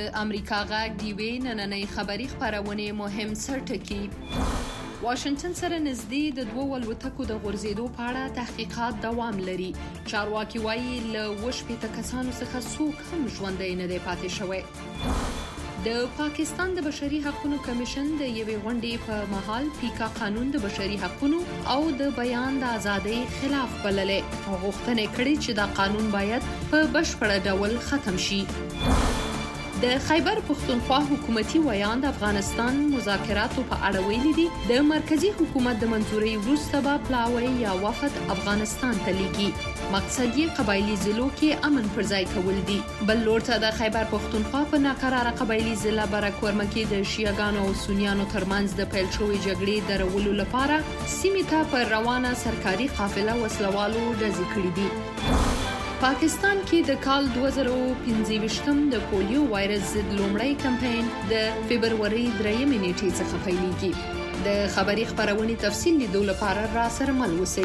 امریکا غږ ډیوې نننۍ خبری خبرونه مهم سرټکی واشنگټن سره نږدې د دوه الوتکو د غورځېدو په اړه تحقیقات دوام لري. چارواکي وایي له 80 کسانو څخه څوک هم ژوندی نه دی پاتې شوی. د پاکستان د بشري حقوقو کمیشن د یوې غونډې په مهال پیکا قانون د بشري حقوقو او د بیان د ازادۍ خلاف بللې او غوښتنه کړې چې دا قانون باید په بشپړ ډول ختم شي. د خیبر پښتونخوا حکومتي ویان د افغانستان مذاکراتو په اړه ویلي دي د مرکزی حکومت د منځوري وروسته به پلاوی یا وفد افغانستان ته لیږي. مقصد یې قبایلی ضلعو کې امن پر ځای کول دي. بل لور ته د خیبر پښتونخوا په ناقراره قبایلی ضلع برکورمه کې د شیعاګانو او سنیانو ترمنځ د پیل شوې جګړې درولو لپاره سیمې ته پر روانه سرکاري قافله وسلوالو ډزې کړې دي. پاکستان کې د کال 2015 د پولیو وایرس ضد لومړی کمپاین د فبرवरी 3 نیټې څخه پیلېږي. د خبری خبرونه تفصیل لیدو لپاره را سره مل اوسئ.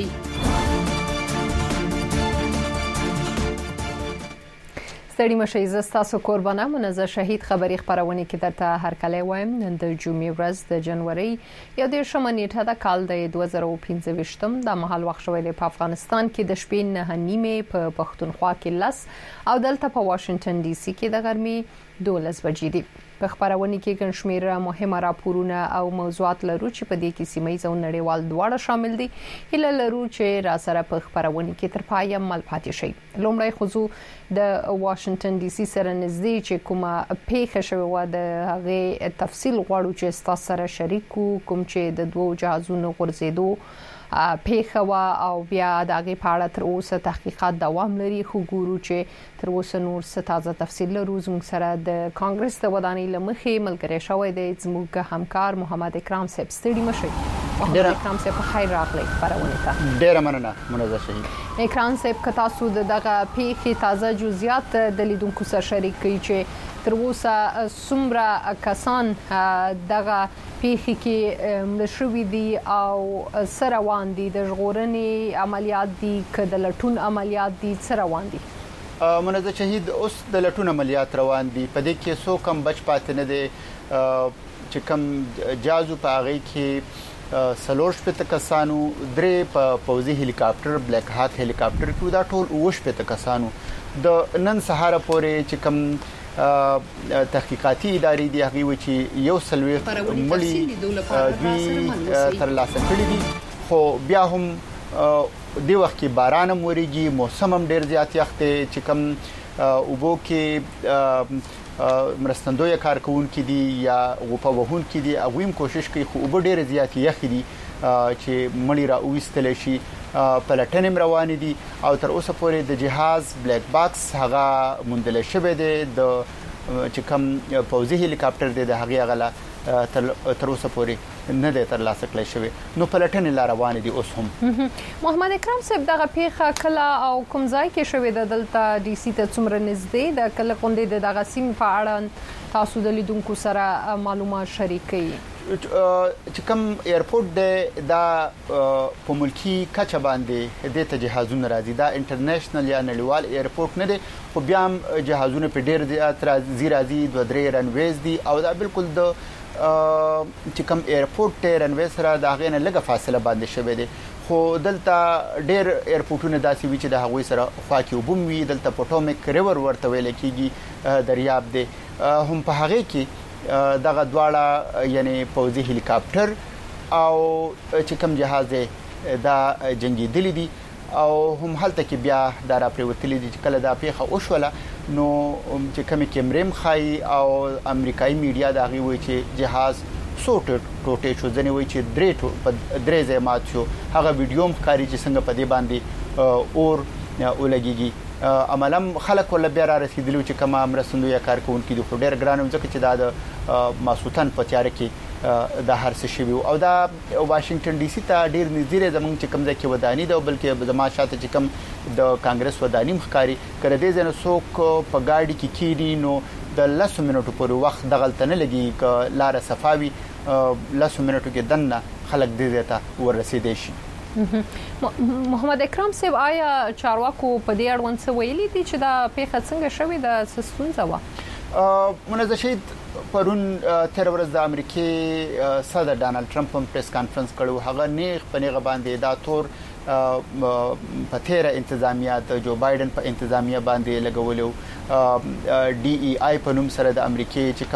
ستړي مشئ زستاسو قربانه منزه شهید خبری خبرونه کې درته هرکلی وایم. نن د جمعې ورځ د جنوري 11 نیټه د کال د 2015 د مهال وخت شوی په افغانستان کې د شپې 9:30 په پښتونخوا کې 10 او دلته په واشنگټن ډي سي کې د غرمې 12 بجې دي. په خبرونه کې ګڼ شمېر مهمه راپورونه او موضوعات لرو چې په دې کې سیمه او نړیوال دواړه شامل دي. هله لرو چې را سره په خبرونه کې تر پایه مل پاتې شي. لومړی خصو د واشنگټن ډي سي سره نږدې چې کومه پیښه شوې و د هغه تفصیل غواړو چې تاسو سره شریکو کوم چې د دوه جهازونو غورځېدو پیښه وا او بیا د هغه په اړه تر اوسه تحقیقات دوام لري. خو ګورو چې تر اوسه نور څه تازه تفصیل لرو. زموږ سره د کانګرس د ودانۍ لمخې ملګری شوی دی زموږ همکار محمد اکرام صاحب. ستړي مشئ. محمد اکرام صاحب خیر راغلی خبرونه ته. ډیره مننه منزه شهید. اکرام صاحب که تاسو دغه پیښې تازه جزئیات د لیدونکو سره شریک کړئ چې تر اوسه څومره کسان دغه پیښې کې مشوي دي او سره روان دي د ژغورنې عملیات دي که د لټون عملیات دي سره روان دي. منزه شهید اوس د لټون عملیات روان دي. په دې کې څو کم بچ پاتې نه دي چې کم جازو په هغه کې سلورش په تکسانو درې په پوزي هلیکاپټر بلیک هاک هلیکاپټر کې دا ټول 80 کسانو د نن سهار پورې چې کم تحقیقاتي ادارې دی هغه و چې یو سلوي مړي تر لاسه کړی دي. خو بیا هم د وخت کې باران موريږي موسم هم ډیر زیات یخته چې کم وبو کې مرستندوی کارکونکو دي یا غوپه وهونکو دي هغه هم کوشش کوي خو وب ډیر زیات یخ دي چې مړي را وستل شي. پلټنې روان دي او تر اوسه پورې د جهاز بلیک باکس هغه مندل شوی دی د چې کوم پوزي هلیکاپټر دی د هغه غلا تر اوسه پورې نه دی تر لاسه کړی شوی. نو پلټنې روان دي اوس هم. محمد اکرام صاحب دغه پیښه کله او کوم ځای کې شوې د دلته ډي سي ته څومره نږدې د کله غونډې دغه سیم په اړه تاسو د لیدونکو سره معلومات شریکي. چې کوم ایرپورټ دی دا په ملکی کچه باندې د جهازونو راځي. دا انټرنیشنل یا نړیوال ایرپورټ نه دی خو بیا هم جهازونه په ډیر زیات راځي. دوه درې رنویز دي او دا بالکل د چې کوم ایرپورټ ته رنوی سره دا غینه لږه فاصله باندې شوی دی. خو دلته ډیر ایرپورټونه داسې وی چې د هغوی سره خوا کې وبوموي. دلته پټومیک ریور ورته ویل کېږي دریاب دی هم په هغه کې دغه دواړه یعنی پوزي هلیکاپټر او چې کوم جهاز دی دا جنگي دلی دي او هم هلته کې بیا دا را پریوتلې دي چې کله دا پیښه وشوله نو چې کوم کیمرې مخای او امریکایي میډیا دا غوي چې جهاز ټوټه شو ځنه وای چې درې زمات شو. هغه ویډیو مخکاري چې څنګه په دې باندې اور ولګيږي عملم خلک ول بیا را رسیدلو چې کوم مرستندوی کارکونکو د ډېر ګرانم ځکه چې دا د ماسوتن په تیار کې د هر څه شی او دا واشنگټن ډي سي ته ډېر نږدې زمونږ چې کوم ځای کې ودانی دا بلکې زما شاته چې کوم د کانګرس ودانی مخکاري کړه دې ځنه څوک په گاډي کې کیدي نو د 10 منټو پورې وخت دغلت نه لګي ک لار صفاوي 10 منټو کې دنه خلک دې ته ورسېدي شي. محمد اکرام صاحب آیا چارواکو په دې اړوند څه ویلي دي چې دا پیښه څنګه شوې د سستونزه و؟ منځ شهید پرون تر ورځ د امریکای صدر ډانلډ ټرمپ هم پریس کانفرنس کړو. هغه نیغ پنیغه باندې دا تور په تیر انتظامیه د جو بایدن په انتظامیه باندې لګولو. ډي ای آی په نوم سره د امریکای چې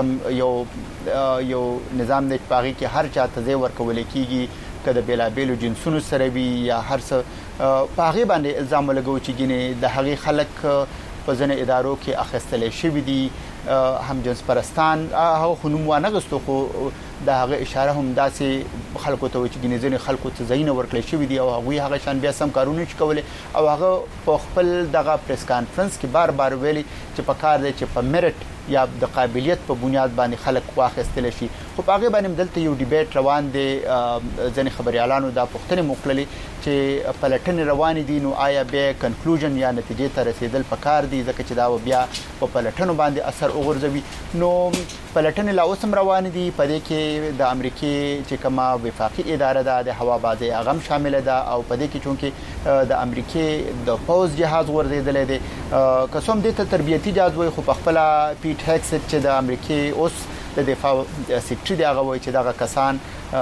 کوم یو نظام د پاغي کې هر چاته ځای ورکول کیږي کله بلا بیلو جنسونو سره وی یا هر څه پاغي باندې الزام لګو چې ګینه د هغه خلک په ځنه ادارو کې اخیستل شوی دي هم جنس پرستان هغه خنوم وانه غستو خو د هغه اشاره هم داسې خلکو ته چې ګینه ځنه خلکو ته زین ورکړل شوی دي او هغه هغه شان بیا سم کارونه کوي او هغه په خپل دغه پریس کانفرنس کې بار بار ویلي چې په کار دی چې په میرټ یا د قابلیت په بنیاد باندې خلک واخیستل شي. خو په هغه باندې دلته یو ډیبیټ روان دی. ځنې خبريالانو دا پوښتنه موکللې چې پلټن روان دي نو آیا به کنکلوژن یا نتیجې ته رسیدل پکار دي ځکه چې دا بیا په پلټنو باندې اثر وګرځوي. نو پلټن لا اوسم روان دي په دې کې د امریکای چې کومه وفاقي اداره ده د هوا بازي هغه شامل ده او په دې کې چونکه د امریکای د پوز جهاز ورزيدل دي قسم دې ته تربيتي جهاز وي خو په خپل پیټ هکس چې د امریکای اوس د دفاع سیکټری دی هغه وایي چې دا کسان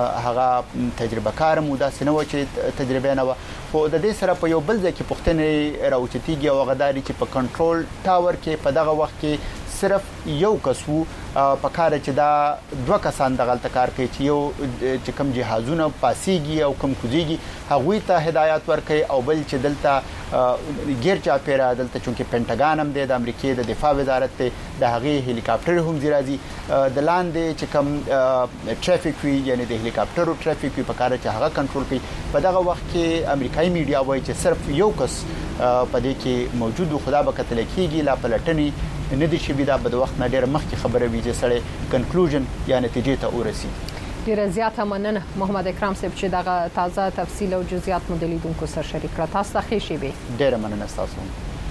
هغه تجربه کار مو دا سينو چې تجربه نه و خو د دې سره په یو بل ځای کې پښتنې راوچتيږي او غداري چې په کنټرول ټاور کې په دغه وخت کې صرف یو کسو په کار چې دا دوه کسان د غلطه کار کوي چې یو چې کوم جهازونه پاسيږي او کوم کوزيږي هغه ته هدایت ورکړي او بل چې دلته غیر چا پیرا دلته چونکه پینټاګان هم د امریکای د دفاع وزارت ته د هغه هلیکاپټر هم زیرازي د لاندې چې کوم ټرافیک وی یعنی د هلیکاپټرو ټرافیک وی په کار چې هغه کنټرول کوي. په دغه وخت کې امریکایي میډیا وایي چې صرف یو کس په دې کې موجود خدا به کتل کیږي لا پلټنی نه دي چې بیا د وخت نه ډیر مخکې خبره وی چې سړی کنکلوژن یا نتیجې ته ورسیږي. ډیره زیاته مننه محمد اکرام صاحب چې دغه تازه تفصیل او جزئیات مو د لیدونکو سره شریک کړه. تاسو ته ښه شي به. ډیره مننه تاسو.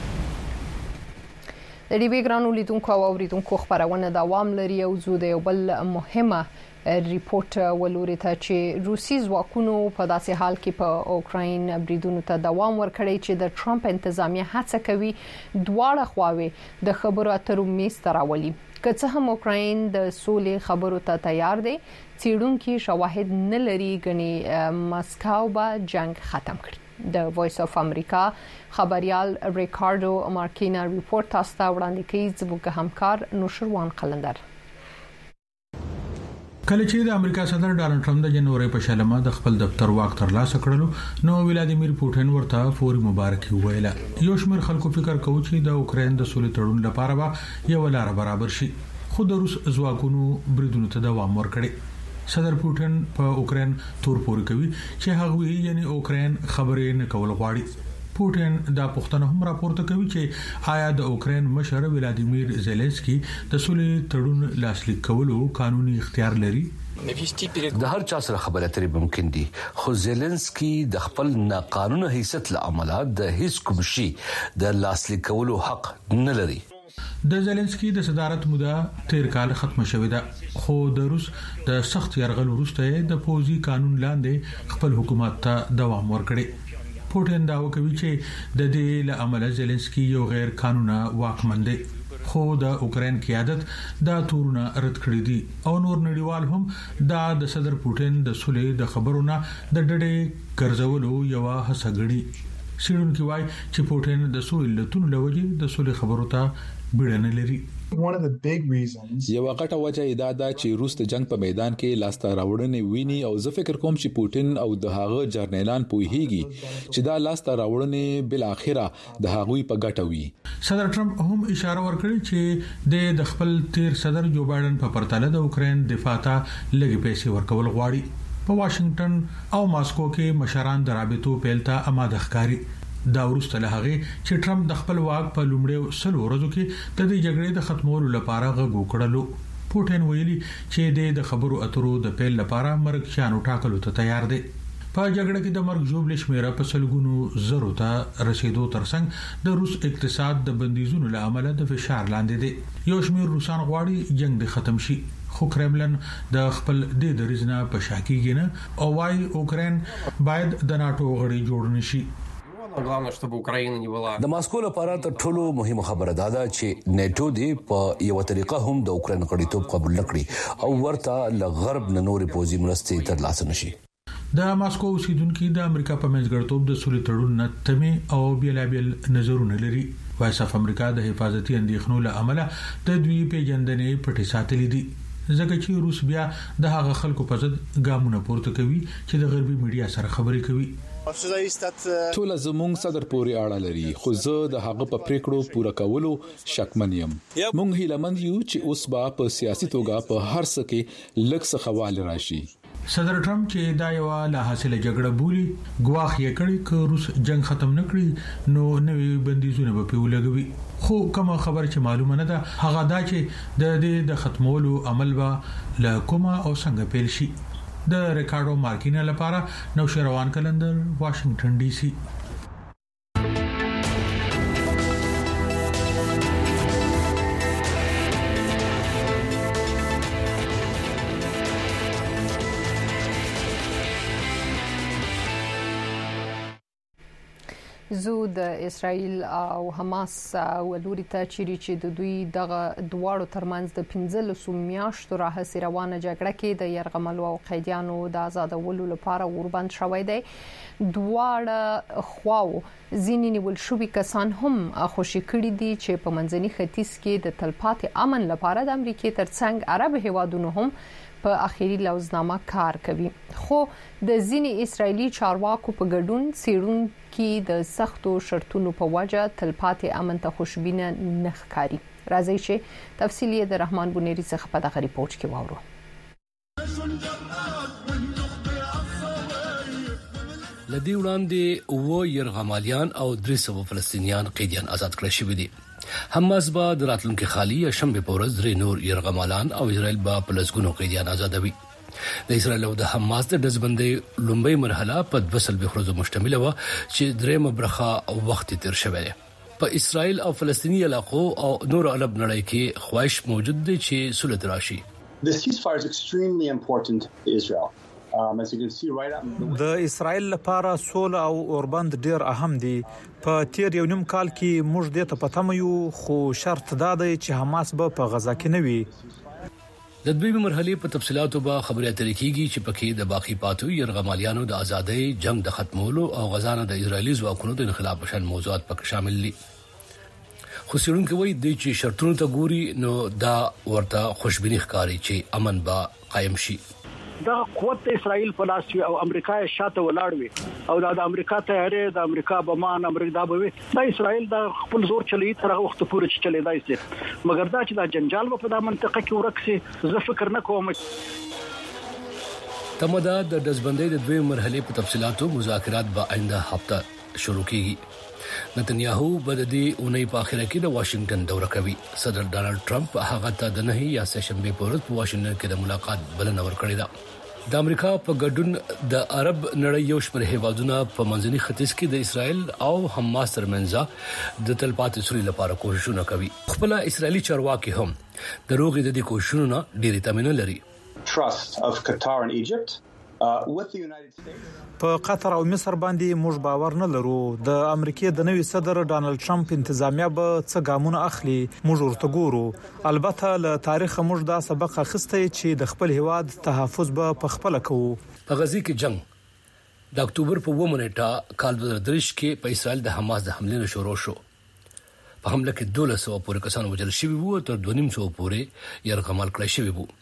د دې بیګرانو لیدونکو او اوریدونکو خبرونه دوام لري او زو د یو بل مهمه ریپورت ولوري ته چې روسي ځواکونو په داسې حال کې په اوکراین بریدونو ته دوام ورکړی چې د ټرمپ انتظامیه هڅه کوي دواړه خواوې د خبرو اترو میز ته راولي. که څه هم اوکراین د سولې خبرو ته تیار دی څېړونکو شواهد نه لري غني مسکو به جنگ ختم کړي. د وایس اف امریکا خبريال ریکارډو مارکینا ریپورت تاسو ته وړاندې کوي. زموږ همکار نوشروان قلندر. کله چې د امریکا صدر ډانلډ ټرمپ د جنوري په شلمه د خپل دفتر واک ترلاسه کړلو نو ولادیمیر پوټین ورته فوري مبارکي ویله. یو شمېر خلکو فکر کوي چې د اوکراین د سولې تړون لپاره به یو لار برابر شي خو د روس ځواکونو بریدونو ته دوام ورکړي. صدر پوټین په اوکراین تور پوري کوي چې هغه یعنی اوکراین خبرې نه کول غواړي. پوټین دا پښتنه هم راپورته کوي چې آیا د اوکراین مشر ولادیمیر زيلنسکي د سولې تړون لاسلیک کولو قانوني اختیار لري. د هر چا سره خبرې اترې ممکن دي خو زيلنسکي د خپل ناقانونه حیثیت لامل د هیڅ کوم شي د لاسلیک کولو حق نه لري. د زيلنسکي د صدارت موده تیر کال ختم شوې ده خو د روس د سخت يرغل وروسته د پوزي قانون لاندې خپل حکومت ته دوام ورکړي. پوټین دا وکوي چې د دې له عمله زيلنسکي یو غیر قانوني واکمن دی خو د اوکراین قیادت دا تورونه رد کړی دي او نور نړیوال هم دا د صدر پوټین د سولې د خبرونه د ډډې ګرځولو یو هڅه غړي. سیډونکو وايي چې پوټین د سولې لټون لوجي د سولې خبرو ته بیړنه لري. یو غټه وجه دا ده چې روس د جنگ په میدان کې لاسته راوړنې ویني او زه فکر کوم چې پوټین او د هغه جرنیلان پوهیږي چې دا لاسته راوړنې بل اخره د هغوی په ګټه وي. صدر ټرمپ هم اشاره ورکړي چې د خپل تیر صدر جو بایدن په پرتله د اوکراین دفاع ته لږ پیسې ورکول غواړي. په واشنگټن او ماسکو کې مشران د رابطو پیلته آماده ښکاري. دا ورسته له هغه چې ټرمپ د خپل واک په لومړیو سلو ورځو کې د دې جګړې د ختمولو لپاره غږ وکړلو. پوټین ویلي چې د خبرو اترو د پیل لپاره مرګ شانو ټاکلو ته تیار دی. په جګړه کې د مرګ جوړ شمیره په سلګونو زرو ته رسیدو ترڅنګ د روس اقتصاد د بندیزونو له امله د فشار لاندې دی. یو شمېر روسان غواړي جنگ د ختم شي خو کرملن د خپل د دریزنه په شاکیږي نه او وايي اوکراین باید د ناتو غړي جوړ نشي. د ماسکو لپاره تر ټولو مهمه خبره ده چې نیټو دی په یو طریقه هم د اوکرين غړیتوب قبول نکړي او ورته ل غرب نه نوري پوزي مرستې ترلاسه نشي. د ماسکو اوسیدونکو د امریکا په منځګړتوب د سولې تړون نه تمه او بیلابل نظرونه لري. وایس اف امریکا د حفاظتي اندېښنو له امله د دوی پیژندنې پټې ساتلې دي ځکه چې روس بیا د هغه خلکو په ضد ګامونه پورته کوي چې د غربي میډیا سره خبرې کوي. ټول زموږ صدر پورې اړه لري خو زه د هغه په پریکړو پوره کولو شکمن یم. موږ هیلمند یو چې اوس با په سیاسي توګه په هر څه کې لږ څه خواله راشي. صدر ټرمپ چې دا یو لا حاصله جګړه بولي ګواخ یې کړی چې روس جنگ ختم نکړي نو نوې بندیزونه به پیولګوي. خو کومه خبر چې معلومه نه ده هغه دا چې د ختمولو عمل به له کومه او څنګه پیل شي. د ریکارډو مارکینا لپاره نوشروان کلندر واشنگټن ډي سي. زو د اسرائیل او حماس ولوري ته چې د دوی دغه دواړو ترمنځ د 15 میاشتو راهیسې روانه جګړه کې د يرغملو او قیدیانو د آزادولو لپاره وربند شوی دی. دواړه خواو ځینې نیول شوي کسان هم خوشی کړي دي چې په منځني ختیځ کې د تلپاتې امن لپاره د امریکای ترڅنګ عرب هیوادونو هم په اخیری لوزنامه کار کوي. خو د ځینې اسرایلی چارواکو په ګډون سیرون کې د سختو شرطونو په وجه تلپاتې امن ته خوشبینه نه ښکاري. راځي چې تفصیلی د رحمان بونيري څخه په دغه ریپورت کې واورو. لدی وړاندې و يرغمالیان او 300 فلسطینیان قیدیان آزاد کړل شوی دي. حماس با د راتلونکو خالی شنبه په ورځ درې نور يرغمالان او اسرائیل با پلسګونو قیدیان آزادوي. د اسرائیل او د حماس د دزبندۍ لومبۍ مرحله په 200 ورځو مشتمله و چې درېمه برخه وخت تیر شوی دی. په اسرائیل او فلسطینی علاقو او نور عرب نړۍ کې خواهش موجود دی چې صلح راشي. The ceasefire is extremely important to Israel. د اسرائیل لپاره سوله او اوربند ډیر اهم دي. په تیر یو نیم کال کې موږ د ته پته مې خو شرط دا دی چې حماس به په غزا کې نه وي. د دوی مرحله په تفصيلاتو به خبرې اترې کیږي چې پکې د باقی پاتو يرغمالیانو د ازادۍ جنگ د ختمولو او غزا نه د اسرائیلي ځواکونو د انقلاب شان موضوعات پکې شامل دي. خو سیرونکو وایي د چې شرطونو ته ګوري نو دا ورته خوشبینی ښکاري چې امن به قائم شي. دا قوت اسرائیل په لاس او امریکا شاته ولاړ وي او دا د امریکا تیارې د امریکا بمان امریکا به وي. دا اسرائیل د خپل زور چلی تر وخت پورې چې چلی دی مګر دا چې دا جنجال په د منطقه کې ورکسي زه فکر نه کوم. تمدا د دزبندۍ د دوی مرحله په تفصيلاتو مذاکرات به آینده هفته شروع کیږي. نتنیاهو بددي اونۍ په اخر کې د واشنگټن دوره کوي. صدر ډانلډ ټرمپ هغه ته د نه یا شنبه په ورځ په واشنگټن کې د ملاقات بلنه ورکړې ده. د امریکا په ګډون د عرب نړۍ یو شمېر هیوادونه په منځني ختیځ کې د اسرائیل او حماس ترمنځ د تلپاتې سولې لپاره کوښښونه کوي. خپل اسرائیلي چارواکي هم د روغې د دې کوښښونو نه ډېری تمنه لري. Trust of Qatar and Egypt with the United States. په قطر او مصر باندې موږ باور نه لرو. د امریکای د نوي صدر ډانلډ ټرمپ انتظامیه به څه ګامونه اخلي موږ ورته ګورو. البته له تاریخ موږ دا سبق اخیستی چې د خپل هواد تحفظ به په خپل کوو. په غزي کې جنگ د اکتوبر په 1 نیټه کال 2023 کې په اسرائیل د حماس د حمله شروع شو. په حمله کې 1200 پورې کسان وژل شوي وو تر 250 پورې يرغمال کړی شوی وو.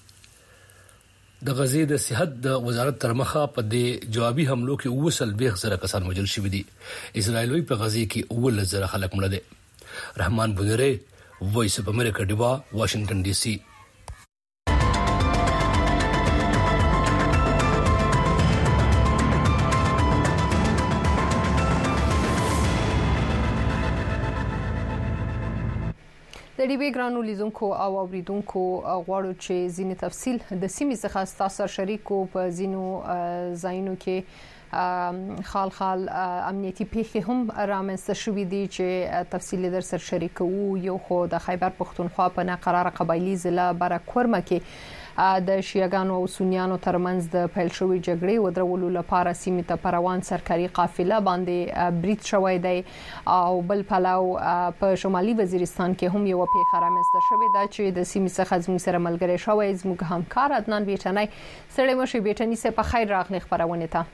د غزې د صحت د وزارت تر مخه په دې جوابي حملو کې 200 کسان وژل شوي دي. اسرائیل په غزې کې 1000 خلک مړه دي. رحمان بونيري وایس اف امریکا ډیوا واشنگټن ډي سي. د ډیوی ګرانو لیدونکو او اوریدونکو غواړو چې ځینې تفصیل د سیمې څخه تاسو شریکو په ځینو ځایونو کې خال امنیتي پیښې هم رامنځته شوې دي چې تفصیل در سره شریکو. یو خو د خیبر پښتونخوا په ناقراره قبایلی ضلع برکورمه کې د شیعاګانو او سنیانو ترمنځ د پیل شوې جګړې ودرولو لپاره سیمې ته روان سرکاري قافله باندې برید شوی دی او بل پلاو په شمالي وزیرستان کې هم یو پیښه رامنځته شوې ده چې د سیمې څخه زموږ سره ملګری شوی زموږ همکار عدنان بیٹنی سړی مشي بیٹنی سه په خیر راغلی خبرونه ته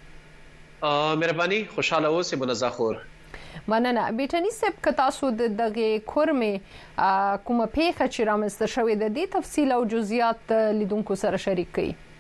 مهرباني خوشاله اوسئ منزخور مننه بیٹنی سه که تاسو دغه کورمه کومه پیښه چې رامنځته شوې ده د تفصیل او جزئیات لیدونکو سره شریک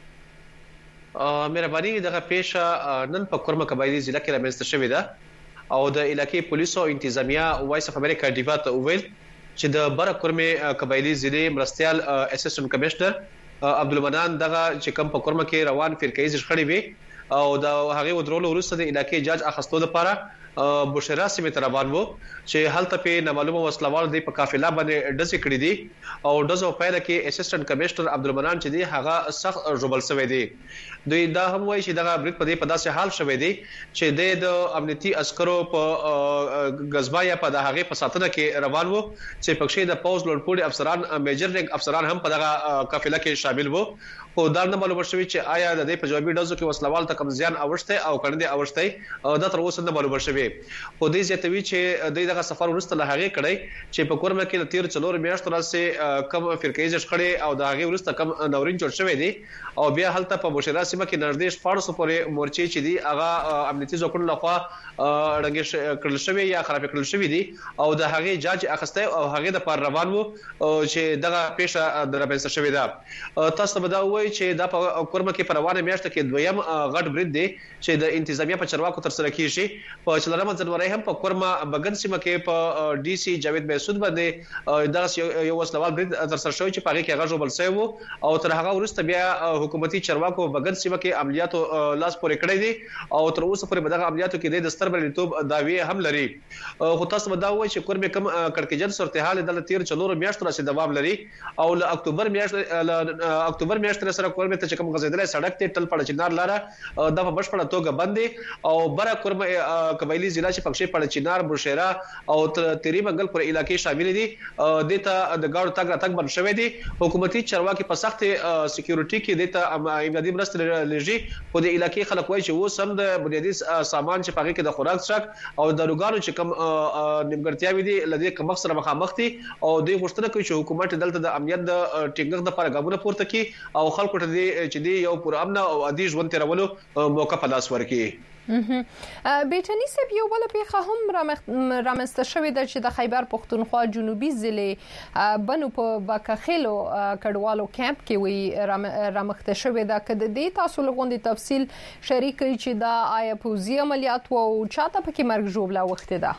کړئ مهرباني دغه پیښه نن په کورمه قبایلی ضلع کې رامنځته شوې ده او د علاقې پولیسو انتظامیه وایس اف امریکا ډیبات ویل چې د بره کورمه قبایلی ضلع مرستيال اسسټنټ کمشنر عبدالمنان دغه چې کوم په کورمه کې روان فرقې ځخړې وي او د هغه ودرولو وروسته د علاقې جاج اخستو لپاره بوشرا سیمه ته روان وو چې هلته په نامعلومه وسلوال د په قافله باندې ډزې کړې دي او ډزو پیدا کې اسسټنټ کمشنر عبدالمنان چې دی هغه سخت جوړبل شوی دی دوی دا هم وایي چې دغه برید په داسې حال شوی دی چې د امنیتي عسکرو په غزبا یا په دغه په ساتنه کې روان وو چې پکښې د پوز لوړپوړي افسران میجر رنګ افسران هم په دغه قافله کې شامل وو او دا نه معلومه شوی چې آیا د دې په جوابي ډزو کې وسلوال ته کم زیان اوښته او کړنده اوښته دا تر اوسه نه معلومه شوی خو دې زیاتوي چې دغه سفر ورسته له هغه کړي چې په کورمه کې د تیر 4 میاشتو راځي کم فرقې ځخړې او د هغه ورسته کم نورین جوړ شوی دی او بیا هلته په بوشرا سیمه کې نږدې 1400 پورې مورچې چې دی هغه امنیتي ځواکونو لخوا رنګ کړل شوی یا خراب کړل شوی دی او د هغه جاج اخسته او هغه د پر روان وو چې دغه پیښه درپېښه شوې ده تاسو به دا وایي چې دا په کورمه کې په روانه میاشت کې دویم غټ برید دی چې د انتظامیه په چرواکو تر سره کیږي په 14 جنوري هم په کورمه بغن سیمه کې په ډي سي جاوید مسعود باندې دا یو وسلوال برید تر سره شوی چې په هغه کې هغه جوړبل شوی وو او تر هغه ورسته بیا حکومتي چرواکو بغن سیمه کې عملیاتو لاس پورې کړی دي او تر اوسه پورې بدغه عملیاتو کې د ستر بریټوب داوی هم لري خو تاسو به دا وایي چې کورمه کم کړکېجن صورتحال د تیر 4 میاشتو راځي دوام لري او له اکتوبر میاشت سره کورمه ته کوم غزیدل سړک ته ټل پړ چنار لاره د په بشپړه توګه بندي او بره کورمه قبایلی ضلع چې پکښې پړ چنار بوشرا او تیری منګل پر علاقې شامل دي دته د گاډو تاګ راتګ بند شوی دي حکومتي چرواکي په سخت سکیورټي کې دته امنیتي مرسته لږی په دې علاقې خلک وایي چې و سم د بنیادی سامان چې پکې د خوراک شک او د روګانو چې کم نیمګړتیاوي دي لدې کوم سره مخامخ دي او دوی غوښتنه کوي چې حکومت دلته د امنیت د ټینګښت لپاره ګامونه پورته کړي او خلکو ته چې دی یو پر امن او عادي ژوند تیرولو موقع په لاس ورکړي بیٹنی سب یو بل پیښه هم رامنځته شوې ده چې د خیبر پښتونخوا جنوبي ضلع بنو په باکخیلو کډوالو کیمپ کې وی رامخته شوې ده کله د تاسو لغوندي تفصیل شریک چې دا آیا پوزي عملیات او چاته پکې مرګ جوړلا وخت ده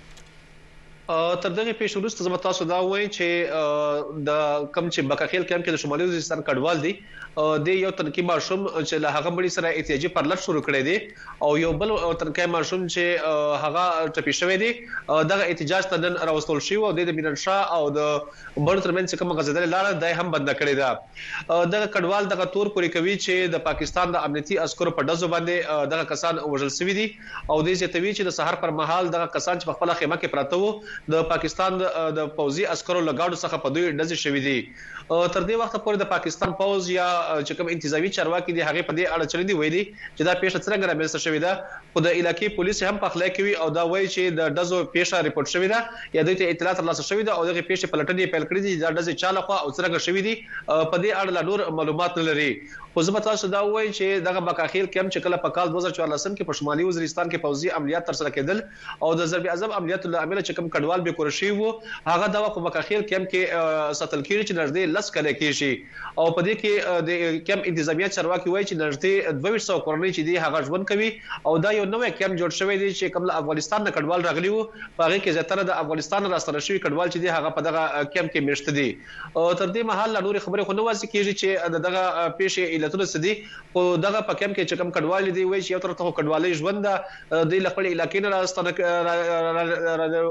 تر دغه پیښې وروسته زما تاسو دا وایي چې د کم چې بکاخیل کیمپ کې د شمالي وزیرستان کډوال دي د یو تنکي ماشوم چې له هغه مړي سره احتیاجي پرلط شروع کړی دی او یو بل تنکي ماشوم چې هغه ټپي شوی دی دغه احتجاج ته نن راوستل شو او د میننشا او د بل ترمنځ کوم غزدل لاړه دای هم بند کړی دا دغه کډوال دغه تور پوری کوي چې د پاکستان د امنیتي عسکرو په دزو باندې دغه کسان وژل شوی دي او د زیاتوي چې د سحر پر مهال دغه کسان چې په خپل خیمه کې پراته وو د پاکستان د پوځي عسکرو لګاډو څخه په دوی ډزې شوې دي تر دې وخت پورې د پاکستان پوځ یا چې کوم انتظامی چارواکي دي هغه په دې اړه چلندي ویلي چې دا پیښه څنګه رامنځته شوې ده خو د علاقې پولیس هم په خلا کوي او دا وایي چې د ډزو پیښه ریپورت شوې ده یا د اطلاع ترلاسه شوې ده او دغه پیښه پلټنې پیل کړې دي دا ډزې چاله خو او څنګه شوې دي په دې اړه نور معلومات نه لري خو زه به تاسو دا وایي چې دغه بکاخیل کم چې کله په کال 2014 کې په شمالي وزیرستان کې پوځي عملیات تر سره کېدل او د ضرب اعظم عملیاتو له امله چې کوم کډوال به کورشي وو هغه د وخت بکاخیل کم کې ساتل کېږي چې نږدې لس کله کېږي او په دې کې د کم انتظامیه چارواکي وایي چې نږدې 2200 کورنۍ چې دی هغه ژوند کوي او دا یو نوې کم جوړ شوی دی چې کوم افغانستان نه کډوال راغلي وو په هغه کې زیاتره د افغانستان راستنه شوی کډوال چې دی هغه په دغه کم کې میشته دي او تر دې مهال نور خبره خو نه واسي کېږي چې دغه پیښې علتونه سدي او دغه په کم کې چې کوم کډوال دی وایي چې یو تر ته کډوالي ژوند د خپل علاقې نه راستنه او بس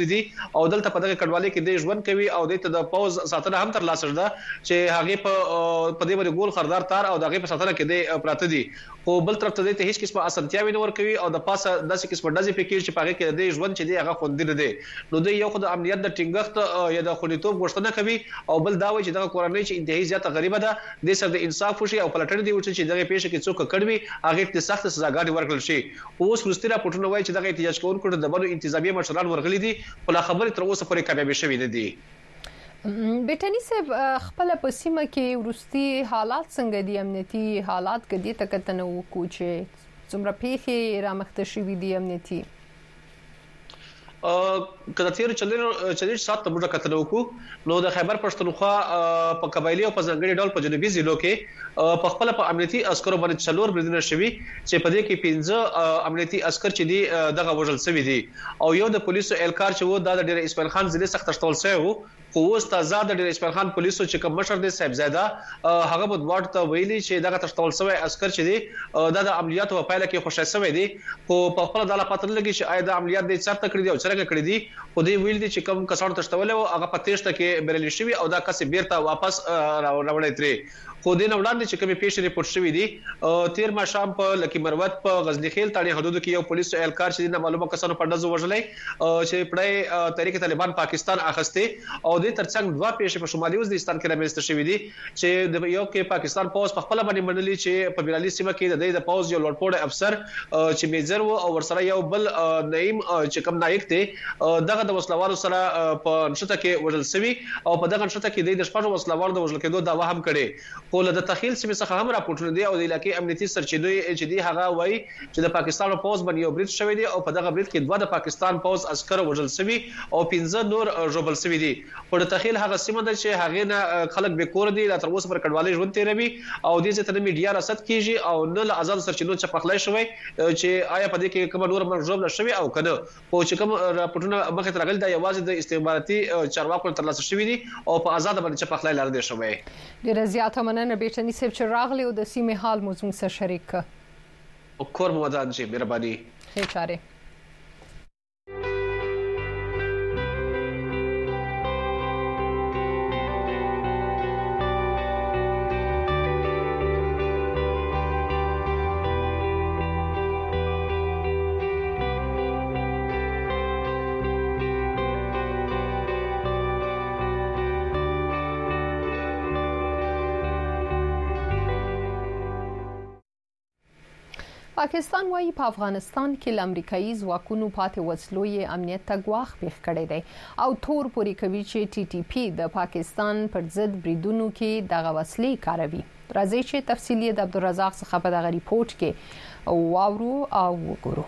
وتلی دي او دلته په دغه کډوالۍ کې د ژوند کوي او د پوز ساتنه هم تر لاسه ده چې هغه په دې باندې ګول خردار تار او دغه په ساتنه کې د پراته دي او بل طرف ته د هیڅ قسمه اسانتیاوي نه ورکوي او د پاسه داسې قسمه داسې فکر چې پاره کې د ژوند چې دی هغه خوندې نه دي نو د یو خدای امنیت د ټینګښت یا د خونیتوب غوښتنه کوي او بل دا وایي چې دغه کورنۍ چې انتهایی زیاته غریبه ده د سر د انصاف وشي او پلټن دی چې دغه پیښه کې څوک کړوي هغه ته سخت سزاګانې ورکړل شي اوس وروستي راپورټونه وایي چې دغه احتجاج کوونکو د بنو انتظامیه مشران ورغلي دي خو لا خبرې تر اوسه پورې کامیاب شوي نه دي بیٹنی صاحب خپل په سیمه کې ورستي حالات څنګه دي امنیتي حالات کدي تکتنه وکړي چې څومره پیښې رامخته شوې دي امنیتي کله تیر چلیر سات ته موږ کتنه وکړو نو د خیبر پښتونخوا په قبایلی او په ځنګړي ډول په جنوبي ضلعو کې په خپل په امنیتي عسکرو باندې څلور بریدونه شوي چې په دې کې 15 امنیتي عسكر چې دي دغه وژل شوي دي او یو د پولیسو اهلکار چې و د ډیر اسماعیل خان ضلع سخت تشتول شوی وو خو اوس تازه د ډیر اسماعیل خان پولیسو چې کوم مشر دی صاحبزاده هغه بدوارد ته ویلي چې دغه تشتول شوی عسكر چې دي د عملیاتو په پایله کې خوشی شوی دي خو په خپل د پاتن لګي چې آیا د عملیات د چرته کړی دی او څنګه کړی دي خو دې ویل دي چې کوم کسان تشتول او هغه په تېشته کې برلی شوی او دا کس بیرته واپس راوړی ترې خو دین وړاندې چې کومې پیښې ریپورت شوې دي تیر ما شام په لکی مروت په غزنی خیل تاړي حدود کې یو پولیسو اهلکار چې نه معلومه کسانو په ډزو وژلې چې پړې تحریک طالبان پاکستان اخسته او د ترڅنګ دوا پیښې په شمالي وزیرستان کې رامنځته شوې دي چې د یو کې پاکستان پوز په خپل باندې منلي چې په بیرالي سیمه کې د پوز یو لوړپوړ افسر چې میجر وو او ورسره یو بل نعیم چې کوم نایک ته دغه د وسلوالو سره په نشته کې وژل شوی او په دغه نشته کې د شپږ وسلوالو د وژل کېدو داوا هم کړي خو له تخیل سیمه څخه هم راپورټونه دي او د علاقې امنیتي سرچینې چې دي هغه وایي چې د پاکستان پوز باندې یو برید شوی دی او په دغه برید کې دوه د پاکستان پوز عسكر وژل شوی او 15 نور ژوبل شوی دي په تخیل هغه سیمه ده چې هغه نه خلک به کور دي لا تر اوسه پر کډوالۍ ژوند تیروي او د دې ته میډیا رصد کیږي او نه له آزاد سرچینو چې پخلای شوی چې آیا په دې کې کوم نور مرجوب شوی او کنه او چې کوم راپورټونه مخه تر غل د یوازې د استخباراتي چارواکو تر لاسه شوی دي او په آزاد باندې چې پخلای لاره دي شوی ډیر زیاته مننه بیٹنی صاحب چې راغلی او د سیمې حال موږ سره شریک او کور مو ودان شي مهرباني ښه چاره پاکستان وايي په افغانستان کې د امریکایي ځواکونو پاتې وسلو یې امنیت ته ګواښ پیښ کړی دی او تور پوري کوي چې ټي ټي پی د پاکستان پر ضد بریدونو کې دغه وسلې کاروي راځي چې تفصیلی د عبدالرزاق څخه په دغه ریپورت کې واورو او وګورو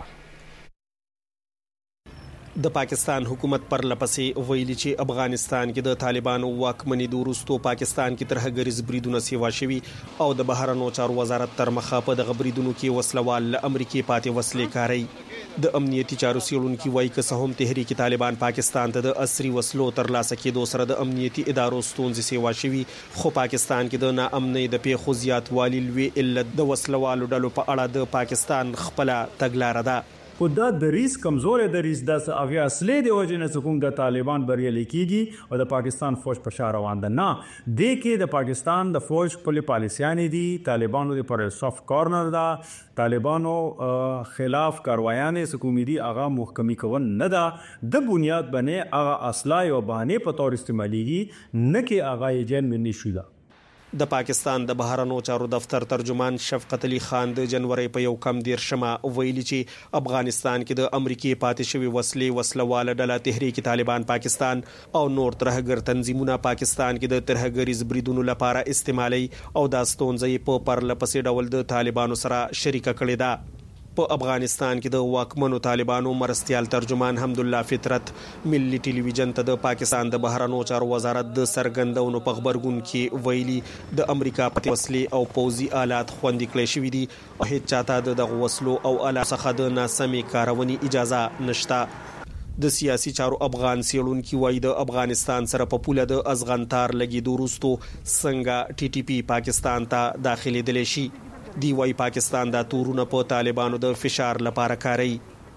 د پاکستان حکومت پر لپسې ویلي چې افغانستان کې د طالبانو واکمنۍ د وروستو پاکستان کې ترهګریز بریدونه سیوا شوي او د بهرنیو چارو وزارت تر مخه په دغه بریدونو کې وسلوال له امریکای پاتې وسلې کاروي د امنیتي چارو سیړونکو وایي که څه هم تحریک طالبان پاکستان ته د عصري وسلو تر لاسه کېدو سره د امنیتي ادارو ستونزې سیوا شوي خو پاکستان کې د ناامنۍ د پیښو زیاتوالی لوی علت د وسلوالو ډلو په اړه د پاکستان خپل تګلارې ده خو دا د ریس کمزورې د ریس د اویا اصلي د وجنه څخه د طالبان بریالي کیږي او د پاکستان فوج په شا روان ده نه د کې د پاکستان د فوج خپل پالیسيان دي طالبانو د پر سافت کارنر دا طالبانو خلاف کاروایانه حکومتي اغا محکمي کول نه ده د بنیاد باندې اغا اصلای او بهانه په تور استعماليږي نه کې اغا یې جن منی شو ده د پاکستان د بهرنیو چارو دفتر ترجمان شفقت علي خان د جنوري په یو کم 10 ویلي چې افغانستان کې د امریکای پاتې شوی وسلواله ډله تحریک طالبان پاکستان او نور ترهګر تنظیمونه پاکستان کې د ترهګریز بریدونو لپاره استعمالي او د ستونزې په پرلپسې ډول د طالبانو سره شریکه کړې ده په افغانستان کې د واکمنو طالبانو مرستيال ترجمان حمدالله فطرت ملي ټلویزیون ته د پاکستان د بهرنیو چارو وزارت د سرګندونو په خبرګون کې ویلي د امریکا په وسلې او پوزي آلات خوندي کړی شوې دي او هیڅ چاته د وسلو او آلات څخه د ناسمي کارونې اجازه نشته د سیاسي چارو افغان سیړونکو وایي د افغانستان سره په پوله د ازغنتار لګي دوروستو څنګه ټي ټي پی پاکستان ته داخلي دلی شي دی وايي پاکستان د تورونه په طالبانو د فشار لپاره کاروي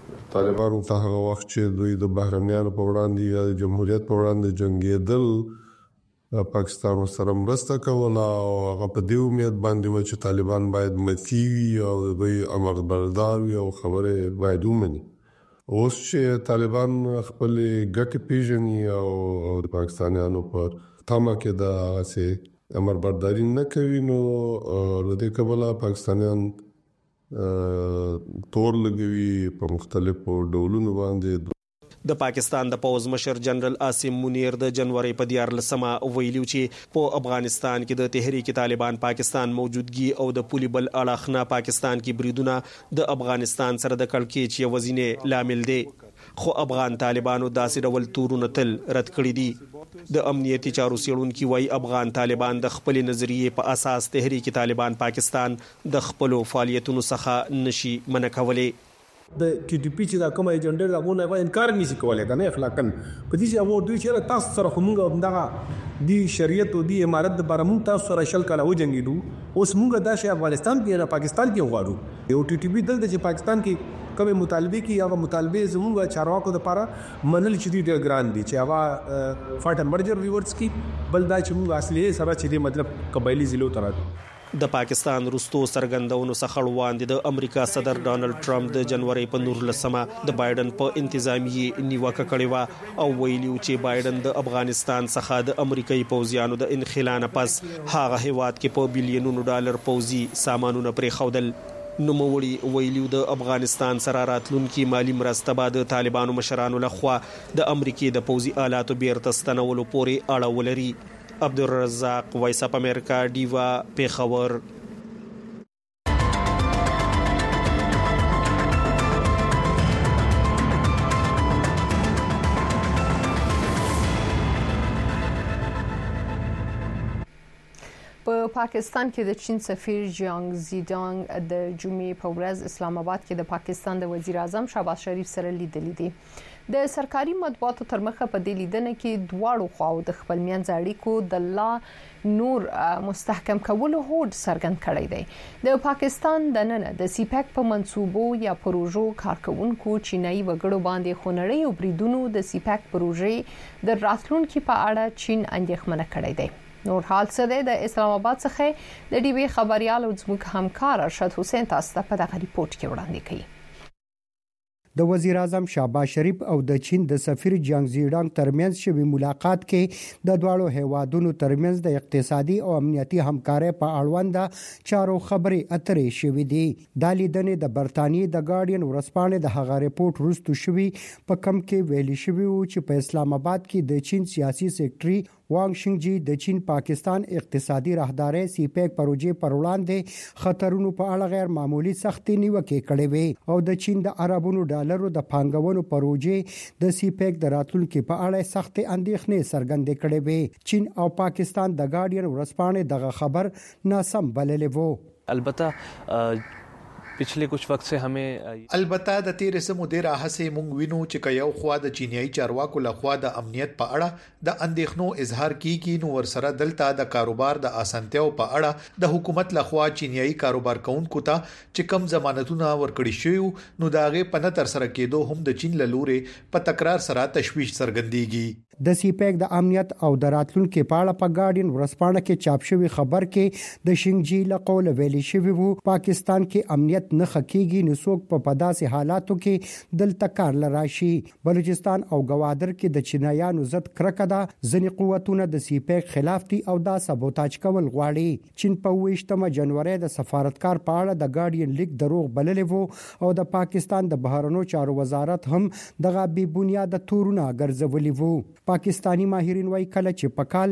طالبانو ته هغه وخت چې دوی د بهرنیانو په وړاندې یا د جمهوریت په وړاندې جنگیدل پاکستان سره مرسته کوله او هغه په دې امید باندې و چې طالبان باید متي او دوی امر بردار وي او خبره باید ومني. اوس چې طالبان خپل ګټې پیژني او د پاکستانیانو پر تمه کې د هغه امر برداري نه کوي نو د دې کبله پاکستانیان تور لګوي په مختلفو ډولونو باندې. د پاکستان د پوز مشر جنرال عاصم منیر د جنوري په 14 ویلو چې په افغانستان کې د تحریک طالبان پاکستان موجودګي او د پولي بل اړخنه پاکستان کې بریدونه د افغانستان سره د کلکېچ یو وزینه لامل دي، خو افغان طالبانو داسې ډول تورونه تل رد کړی دي. د امنیتي چارو سیړونکو وايي افغان طالبان د خپل نظریه په اساس تحریک طالبان پاکستان د خپل فعالیتونو څخه نشي منکولې. د ټي ټي پی چې دا کوم ایجنډر دا غوونه انکار نشي کولای کنه اخلاقاً په دې چې امور دوی چې تاسو سره کومه دغه دی شریعت او دی امارت د برمون تاسو سره شل کله و جنگیدو اوس موږ د افغانستان کې نه پاکستان کې غواړو. یو ټي ټي پی دلته چې پاکستان کې کومه مطالبه کې هغه مطالبه زموږ چارواکو لپاره منل چې ډیر ګران دي چې هغه فاټ مرجر ریورټس کې بل دا چې موږ اصلي سره چې مطلب قبایلی ضلعو تر د پاکستان وروستو څرګندونو څخه وړاندې د امریکا صدر ډانلډ ټرمپ د جنوري په 19 د بایدن په انتظامی نیوکه کړې و او ویلي چې بایدن د افغانستان څخه د امریکایي پوځیانو د انخلان پس هغه هیواد کې په بلیونونو ډالر پوځي سامانونه پرې خودل. نوموړي ویلي د افغانستان سره راتلونکي مالی مرسته به د طالبانو مشرانو لخوا د امریکای د پوځي آلاتو بیرته ستنولو پورې اړه ولري. عبدالرزاق وایس اپ امریکا دیوا پیښور. په پاکستان کې د چین سفیر جیانګ زیډانګ د جمعې په ورځ اسلام آباد کې د پاکستان د وزیر اعظم شهباز شریف سره لیدلې دي. د سرکاري مطبوعاتو تر مخه په دې لیدنه کې دواړو خواو د خپل منځ اړیکو د لا نور مستحکم کولو هوډ څرګند کړی دی. د پاکستان د نن د سیپیک په منصوبو یا پروژو کارکونکو چینایي وګړو باندې خونړی او بریدونو د سیپیک پروژې د راتلونکو په اړه چین اندېښمنه کړی دی. نور حال څه دی؟ د اسلام آباد څخه د ډي وی خبريال او زموږ همکار ارشد حسین تاسو ته په دغه ریپورت کې وړاندې کوي. د وزیر اعظم شهباز شریف او د چین د سفیر جیانګ زیډانګ ترمنځ شوی ملاقات کې د دواړو هیوادونو ترمنځ د اقتصادي او امنیتي همکارۍ په اړوند چارو خبرې اترې شوې دي. د لیدنې د برتانیې د ګارډین ورسپانې د هغه ریپورت وروسته شوی په کم کې ویلي شوی و چې په اسلام آباد کې د چین سیاسي سیکرټري وانګ شینګجی د چین پاکستان اقتصادي راهداري سیپیک پروژې پر وړاندې خطرونو په اړه غیر معمولی سختي نیوکې کړې وې او د چین د عربونو ډالرو د پانګونو پروژې د سیپیک د راتلونکو په اړه سخت اندېښنې څرګندې کړې وې. چین او پاکستان د ګارډین ورسپانې دغه خبر ناسم بللې وو. البته पिछले कुछ वक्त से हमें البته د تیر سمو ډیر هڅه مونږ وینو چې یو خوا د چینایي چارواکو لخوا د امنیت په اړه د اندېښنو اظهار کیږي نو ورسره دلته د کاروبار د اسانتیاو په اړه د حکومت لخوا چینایي کاروبار کوونکو ته چې کم ضمانتونه ورکړي شوی نو داغه په نتر سره کېدو هم د چین له لوري په تکرار سره تشویش څرګندېږي. د سیپیک د امنیت او د راتلونکو په اړه په ګارډین ورسپانه کې چاپ شوی خبر کې د شینګجی له قول ویلي شوی وو پاکستان کې امنیت نه خکېږي نو څوک په پداسې حالاتو کې دلته کار لراشي. بلوچستان او گوادر کې د چینایانو ضد کرکه ده ځنې قوتونه د سیپیک خلاف دي او دا سبوتاج کول غواړي. چین په 28 جنوري د سفارتکار په اړه د ګارډین لیک دروغ بللې وو او د پاکستان د بهرنیو چارو وزارت هم دغه بې بنیاد تورونه ګرځولي وو. پاکستانی ماهرین وايي کله چې په کال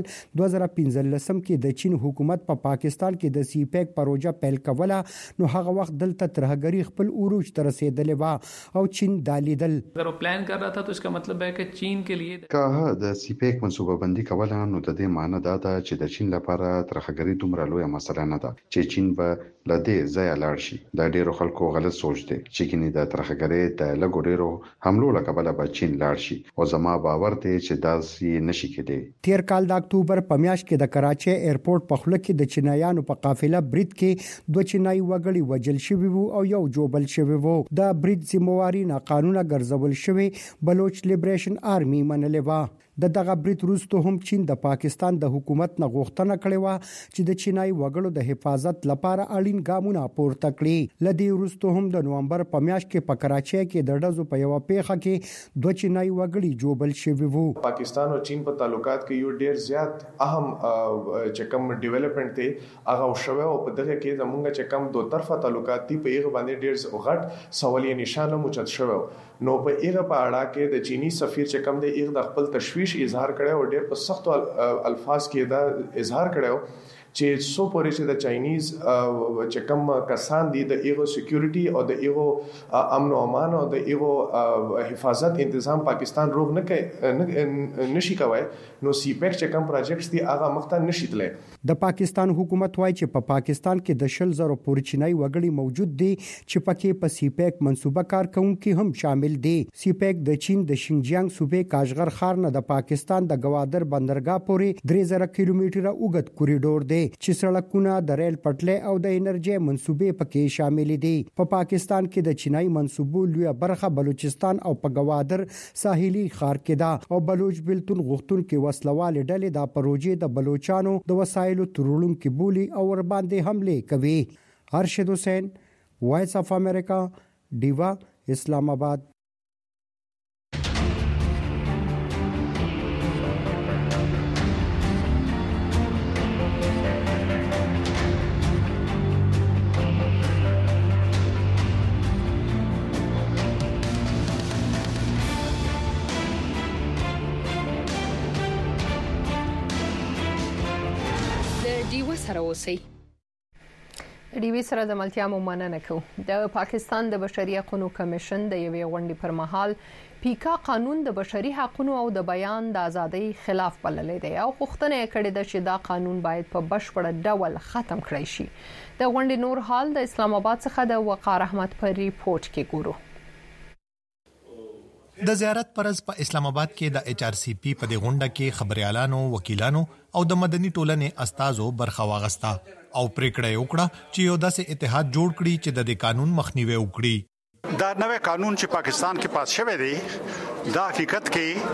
2015 کې د چین حکومت په پاکستان کې د سیپیک پروژه پیل کوله نو هغه وخت دلته ترهګری خپل اوروج تر رسیدلې و او چین دالیدل. اگر وہ پلان کر رہا تھا تو اس کا مطلب ہے کہ چین کے لیے که د سیپیک منصوبه بندي کوله نو د دې معنی دا ده چې د چین لپاره ترهګری دومره لویه مسله نه ده چې چین به لدې ځای لاړ شي. دا ډیرو خلکو غلط سوچ دی چې کینی د ترهګری د لګوډیرو حملو لکبله به چین لاړ شي او زما باور دی چې داسې نشي کېدی. تیر کال د اکتوبر په میاشت کې د کراچي ایرپورټ په خوله کې د چینایانو په قافله برید کې 2 چینایي وګړي وژل شوي وو او یو جوبل شوی وو. د برید ذمہواری ناقانونه ګرځول شوی بلوچ لیبریشن آرمي منلې و. دغه برید وروسته هم چین د پاکستان د حکومت نه غوښتنه کړې و چې د چینایي وګړو د حفاظت لپاره اړین ګامونه پورته کړي. لدی وروسته هم د نومبر په میاشت کې په کراچي کې د ډزو په یو پیښه کې 2 چینایي وګړي جوبل شوي وو. پاکستان او چین په تعلقات کې یو ډیر زیات اهم چې کوم ډیولپمنٹ دی هغه شوه او په دغه کې زمونږ چې کوم دوه طرفه تعلقات دي په یغه باندې ډیر غټ سوالیه نشانه موجود شوه. نو په یغه په اړه کې د چینی سفیر چې کوم دی یغه د خپل تشویش اظهار کړي او ډېر په سختو الفاظ کې دا اظهار کړي چې سو پورې چې د چاینیز چې کوم کسان دي د ایغو سکیورټي او د ایغو امن او امان او د ایغو حفاظت تنظیم پاکستان روغ نه کوي نشي کوي نو سی پیک چې کوم پروجیکټس دي هغه مخته نشي تللی. د پاکستان حکومت وايي چې په پاکستان کې د 10,000 پورې چینایي وګړي موجود دي چې پکې په سی پیک منصوبه کارکونکي هم شامل دي. سی پیک د چین د شینجیانګ صوبې کاشغر ښار نه د پاکستان د گوادر بندرګاه پورې 3000 کیلومتره اوږد کوریډور دی چې سړکونه د ریل پټلۍ او د انرژي منصوبې پکې شامل دي. په پاکستان کې د چینایي منصوبو لوی برخه بلوچستان او په گوادر ساحلي ښار کې ده او بلوچ بلتون غختونکو وسلوال ډلې د پروژې د بلوچانو د وسایلو ترولونکو بولی او ور باندې حمله کوي. ارشد حسین، وایس اف امریکا، ډیوا، اسلام آباد. سره اوسئ. ډیوی سره د ملتیا مننه کوم. د پاکستان د بشري حقوقو کمیشن د یوې غونډې پر مهال پیکا قانون د بشري حقوقو او د بیان د ازادۍ خلاف بللی دی او غوښتنه کړې ده چې دا قانون باید په بشپړ ډول ختم کړی شي. د غونډې نور حال د اسلام آباد څخه د وقار احمد پر ریپورت کې ګورو. د زیارت پرز په اسلام آباد کې د ایچ آر سی پی په غونډه کې خبريالانو، وکیلانو او د مدني ټولنې استازو برخه واغستا او پریکړه وکړه چې یو داسې اتحاد جوړ کړي چې د قانون مخنیوي وکړي. دا نوې قانون چې پاکستان کې پاس شوی دی دا حقیقت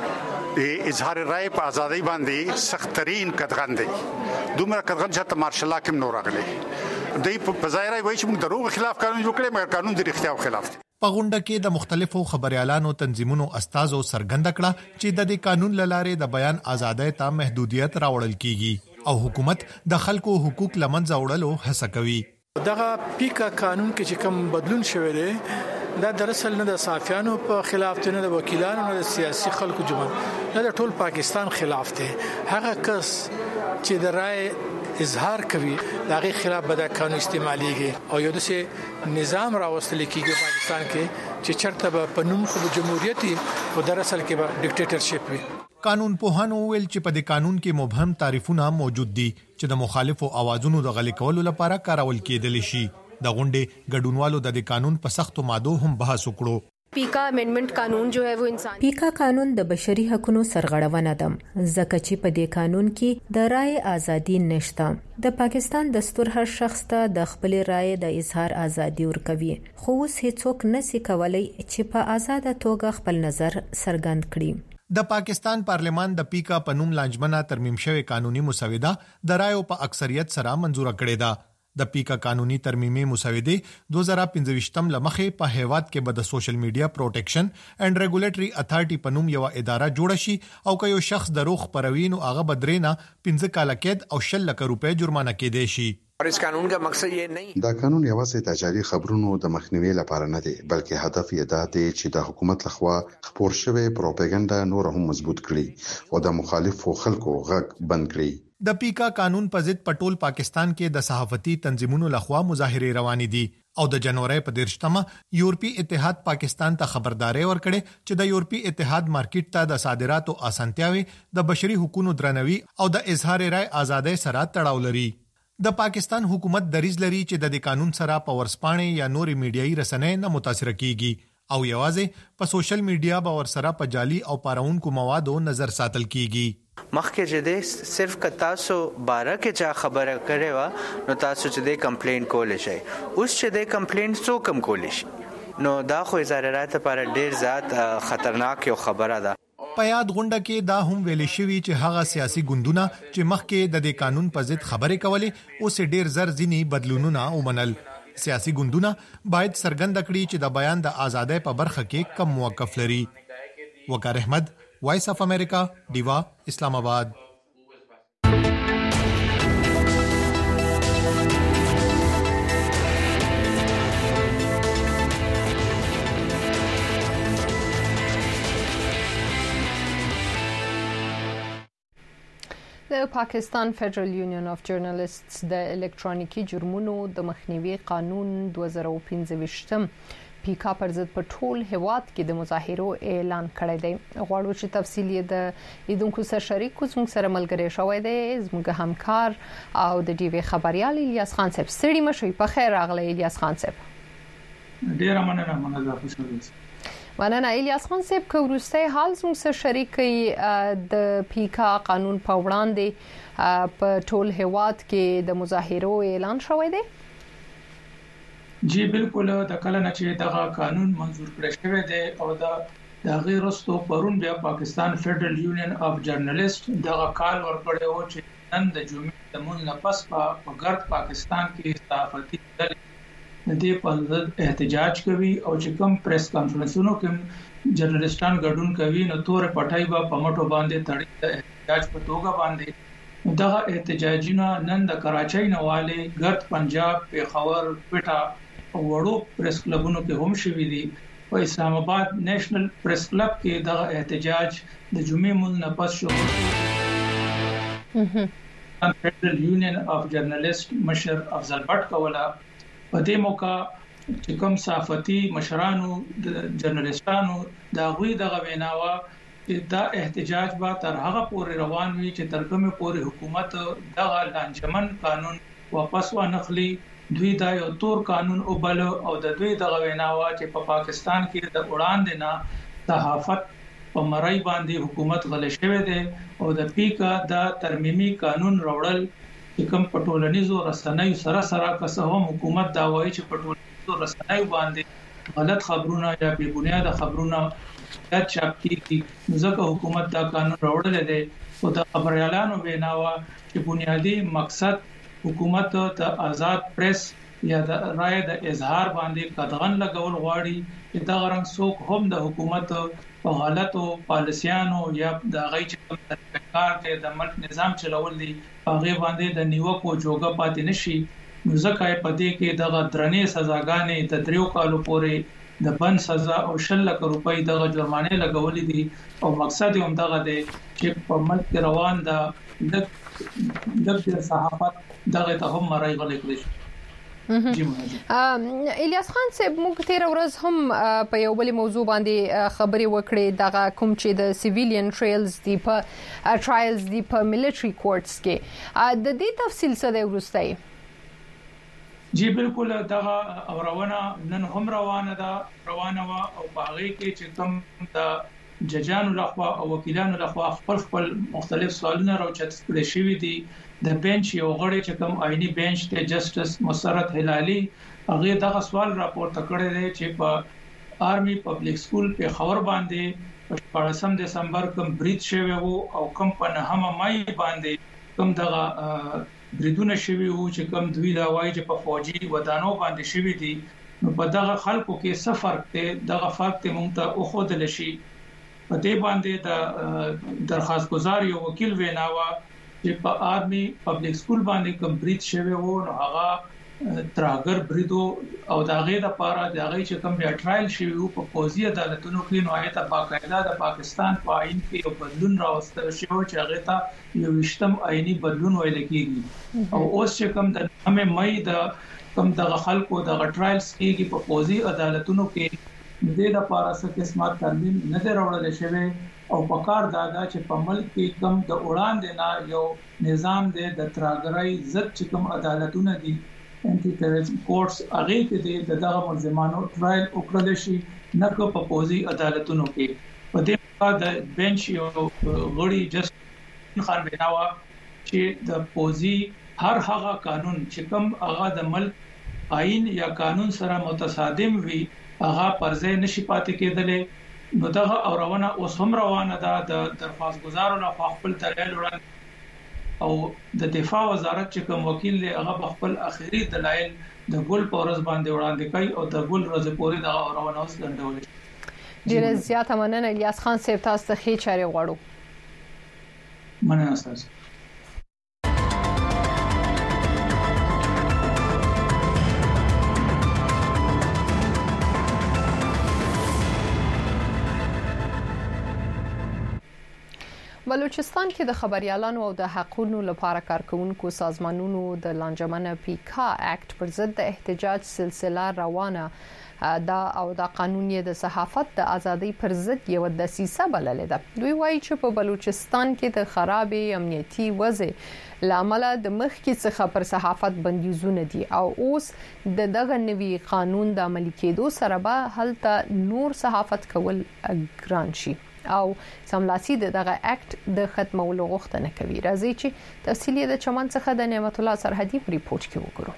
کې د اظهار رائے په ازادۍ باندې سخت ترين قدغن دی. دومره قدغن چې مارشل لا کوم نور راغلي دی په ظاهر وایي چې موږ دروغ خلاف قانون جوړ کړی مګر قانون د اختیار خلاف دی. په غونډه کې د مختلفو خبريالانو تنظیمونو استازو سرګند کړه چې د دې قانون لاره د بیان ازادۍ ته محدودیت راوړل کیږي او حکومت د خلکو حقوق لمنځه وړلو هڅه کوي. دغه پیکا قانون کې چې کوم بدلون شوی دی دا در اصل نه د صحافیانو په خلاف دی، نه د وکیلانو، نه د سیاسي خلکو جمع، نه د ټول پاکستان خلاف دی. هغه کس چې د رائے اظهار کوي دغه خلاف به د قانون استعماليږي او یو داسې نظام راوستل کیږي پاکستان کې چې چرته به په نوم خو جمهوریت او در اصل کې به ډیکټیټرشپ وي. قانون پوهانو ویل چې په دې قانون کې مبهم تعریفونه موجود دي چې د مخالفو اوازونو د غلي کولو لپاره کارول کېدل شي. د غونډې ګډونوالو د قانون په سختو ماده هم بحث وکړو. پیکا امندمنت قانون جو ہے وہ انسان پیکا قانون د بشري حقوقو سرغړونه ده ځکه چې په دې قانون کې د رائے ازادي نشته. د پاکستان دستور هر شخص ته د خپل رائے د اظهار ازادي ورکوي خو اوس هیڅوک نشي کولای چې په آزاده توګه خپل نظر څرګند کړي. د پاکستان پارلمان د پیکا په نوم لانجمنه ترمیم شوی قانوني مسوده د رائے په اکثریت سره منزور کړې ده. د پیکا قانوني ترمیمي مسودې 2015 لمخې په هیواد کې به د سوشل میډیا پروټیکشن اینڈ ریګولیټری اتھارټي په نوم یو اداره جوړ شي او که یو شخص دروغ پروین او هغه بدرینا 15 کال قید او 6 لک روپے جرمانه کېدې شي. اور اس قانون کا مقصد یہ نہیں دا قانون یوازې تجاري خبرونو د مخنیوي لپاره نه دی بلکې هدف یې دا دی چې د حکومت لخوا خپور شوی پروپاګاندا نور هم مضبوط کړي او د مخالفو خلکو غږ بند کړي. د پیکا قانون په ضد پټول پاکستان کې د صحافتي تنظیمونو لخوا مظاهره روانې دي او د جنوري په 13 یورپی اتحاد پاکستان ته خبرداري ورکړي چې د یورپی اتحاد مارکیټ ته د صادراتو اسانتیاوي د بشري حقوقو درنوي او د اظهار رائے ازادۍ سره تړاو لري. د پاکستان حکومت دریځ لري چې د قانون سره په ورسپانې یا نوري میډیایي رسنۍ نه متاثر کیږي او یوازې په سوشل میډیا باور سره په جعلي او پاراونکو موادو نظر ساتل کیږي. مخکې چې د صرف ک تاسو 12 کې چا خبره کړې و نو تاسو چې د کمپلین کول شي، اوس چې د کمپلین څو کم کول شي، نو دا خو ضررات لپاره ډیر زیات خطرناک یو خبره ده. په یاد غونډه کې دا هم ویل شوی چې هغه سیاسي ګوندونه چې مخکې د قانون په ضد خبرې کولې اوس ډیر زر ځینی بدلونونه ومنل. سیاسي ګوندونه باید څرګند کړي چې د بیان د ازادۍ په برخه کې کم موقف لري. وقار احمد، وایس اف امریکا، دیوا، اسلام آباد. د پاکستان فدرال یونین اف جرنالستس د الکترونیکي جرمونو د مخنیوي قانون 2015 پیکا پر ضد په ټول هیواد کې د مظاهرو اعلان کړی دی. غواړو چې تفصیل یې د لیدونکو سره شریک کړو. زموږ سره ملګری شوی دی زموږ همکار او د ډي وی خبريال الیاس خان صاحب. ستړي مشوي، په خیر راغلی الیاس خان صاحب. ډیر مننه خوشاله. مننه الیاس خان صاحب. که وروسته حال زموږ سره شریک د پیکا قانون په وړاندې په ټول هیواد کې د مظاهرو اعلان شوی دی. جی بالکل، د کله نه چې دغه قانون منزور کړی شوی دی او د غیر رستو پرون بیا پاکستان فدرال یونین اف جرنالست دغه کال ورکړی و چې نن د جمعې د مون نه پس په ګرد پاکستان کې صحافتي ډلې د دې په ضد احتجاج کوي او چې کوم پریس کانفرنسونو کې جرنالستان ګډون کوي نو تور پټای په مټو باندې تړي د احتجاج په توګه باندې دغه احتجاجونه نن د کراچۍ نواله ګرد پنجاب، پیښور، کوټه وړو پریس کلبونو کې هم شوي دي. په اسلام آباد نېشنل پریس کلب کې دغه احتجاج د جمعې مون نه پس شو. فدرال یونین اف جرنالست مشر افضل بټ کولا په دې موقع چې کوم صحافتي مشرانو د جرنالستانو دا غوي دغه ویناوه چې دا احتجاج به تر هغه پورې روان وي چې تر کومه پورې حکومت دغه لانجمن قانون واپس ونخلي. دوی دا یو تور قانون او بل او د دوی دغه ویناوه چې په پاکستان کې د وړاندې نه صحافت په مړی باندې حکومت غل شوی دی او د پیکا د ترمیمي قانون راوړل چې کوم پټولنیزو رسنیو سره که هم حکومت دا وایي چې پټولنیزو رسنیو باندې غلط خبرونه یا بې بنیاد خبرونه د چاپ کیږي، ځکه حکومت دا قانون راوړل دی او د خبريالانو ویناوه چې بنیادی مقصد حکومت ته آزاد پریس یا د رائے د اظهار باندې قدغن لګول غواړي چې دا غرنګ څوک هم د حکومت په غلطو پالیسیانو یا د غي چې کار کې د ملک نظام چلول دي هغه باندې د نیوکو جوګه پاتې نشي. نو ځکه په دې کې دغه درنې سزاګانې د 3 کالو پورې د بند سزا او 10 لک روپۍ دغه جرمانه لګولې دي او مقصد هم دغه دی چې په ملک روان د صحافت دغه ته هم راي غلې کړی. الیاس خان صاحب، موږ تیر ورځ هم په یو بل موضوع باندې خبرې وکړې، دغه کوم چې د سیویلین ټرایلز دی په ملټری کورټس کې د دې تفصیل څه دی ورسته؟ جی بالکل، دغه اورونه نن هم روانه وا او باغې کې چې کوم د ججانو لخوا او وکیلانو لخوا خپل مختلف سوالونه راوچت کړي شوی دي. د بنچ یو غړی چې کوم آئینی بنچ ته جسټس مسرت هلالي هغه دغه سوال راپورته کړی دی چې په آرمي پبلک سکول په خبر باندې په 14 دسمبر کوم بریټ شوی وو او کوم په 9 مای باندې کوم دغه بریدونه شوی وو چې کوم دوی دا وایي چې په فوجي ودانو باندې شوی دي. نو په دغه خلکو کې څه فرق دی؟ دغه فرق ته مونږ ته اوخدل شي. په دې باندې د درخواست گزار یو وکیل ویناوه چې په آرمي پبلک سکول باندې کوم بریټ شوی وو نو هغه تراګر بریدو او داغه د پاره دغه چې کوم بیا ټرایل شوی وو په پوزي عدالتونو کې نو آیت باقاعده د پاکستان په آئین کې یو بدلون راوستل شو چې هغه ته یو وشتم آئینی بدلون ویل کېږي او اوس چې کوم د 9 مای د کوم د خلکو د ټرایلز کېږي په پوزي عدالتونو کې د دې لپاره څه قسمت ترمیم نه دروړل شوی او په کار دادا چې په ملک کې کم د وړاندې نه یو نظام دی د تراګرای ضد چې کوم عدالتونه دي انټي ټیرریزم کورټس هغه کې د دغه ملزمانو ټرایل وکړل شي نه کو په پوزي عدالتونو کې په دې د بنچ یو غړي جسټ خان بناوا چې د پوزي هر هغه قانون چې کوم هغه د ملک آئین یا قانون سره متصادم وي هغه پرځه نشي پاتې کېدل نو دغه اورونه اوس هم روانه ده د درخواست گزارو له خپل دلایل وړاندې او د دفاع وزارت چې کوم وکیل له هغه خپل اخیری دلایل د ګل پورز باندې وړاندې کوي او د ګل ورځ پورې دغه اورونه اوس ګڼډول ډیر زیات مننه الیاس خان صاحب تاسو ته خې چاري غواړو مننه تاسو بلوچستان کې د خبريالانو او د حقوقو لپاره کارکونکو سازمانونو د لانجمنه پیکا اکټ پر ضد د احتجاج سلسله روانه دا قانون یې د صحافت د ازادۍ پر ضد یو دسیسه بللې ده. دوی وایي چې په بلوچستان کې د خراب امنیتي وضع لامل د مخکې څخه پر صحافت بندیزونه دي او اوس دغه نوي قانون د عملي کېدو سره به هلته نور صحافت کول ګران شي او سملاسي دغه اکټ د ختمولو غوښتنه کوي. راځي چې تفصیلی د چمن څخه د نعمت الله سرحدي په ریپورت کې وګورو.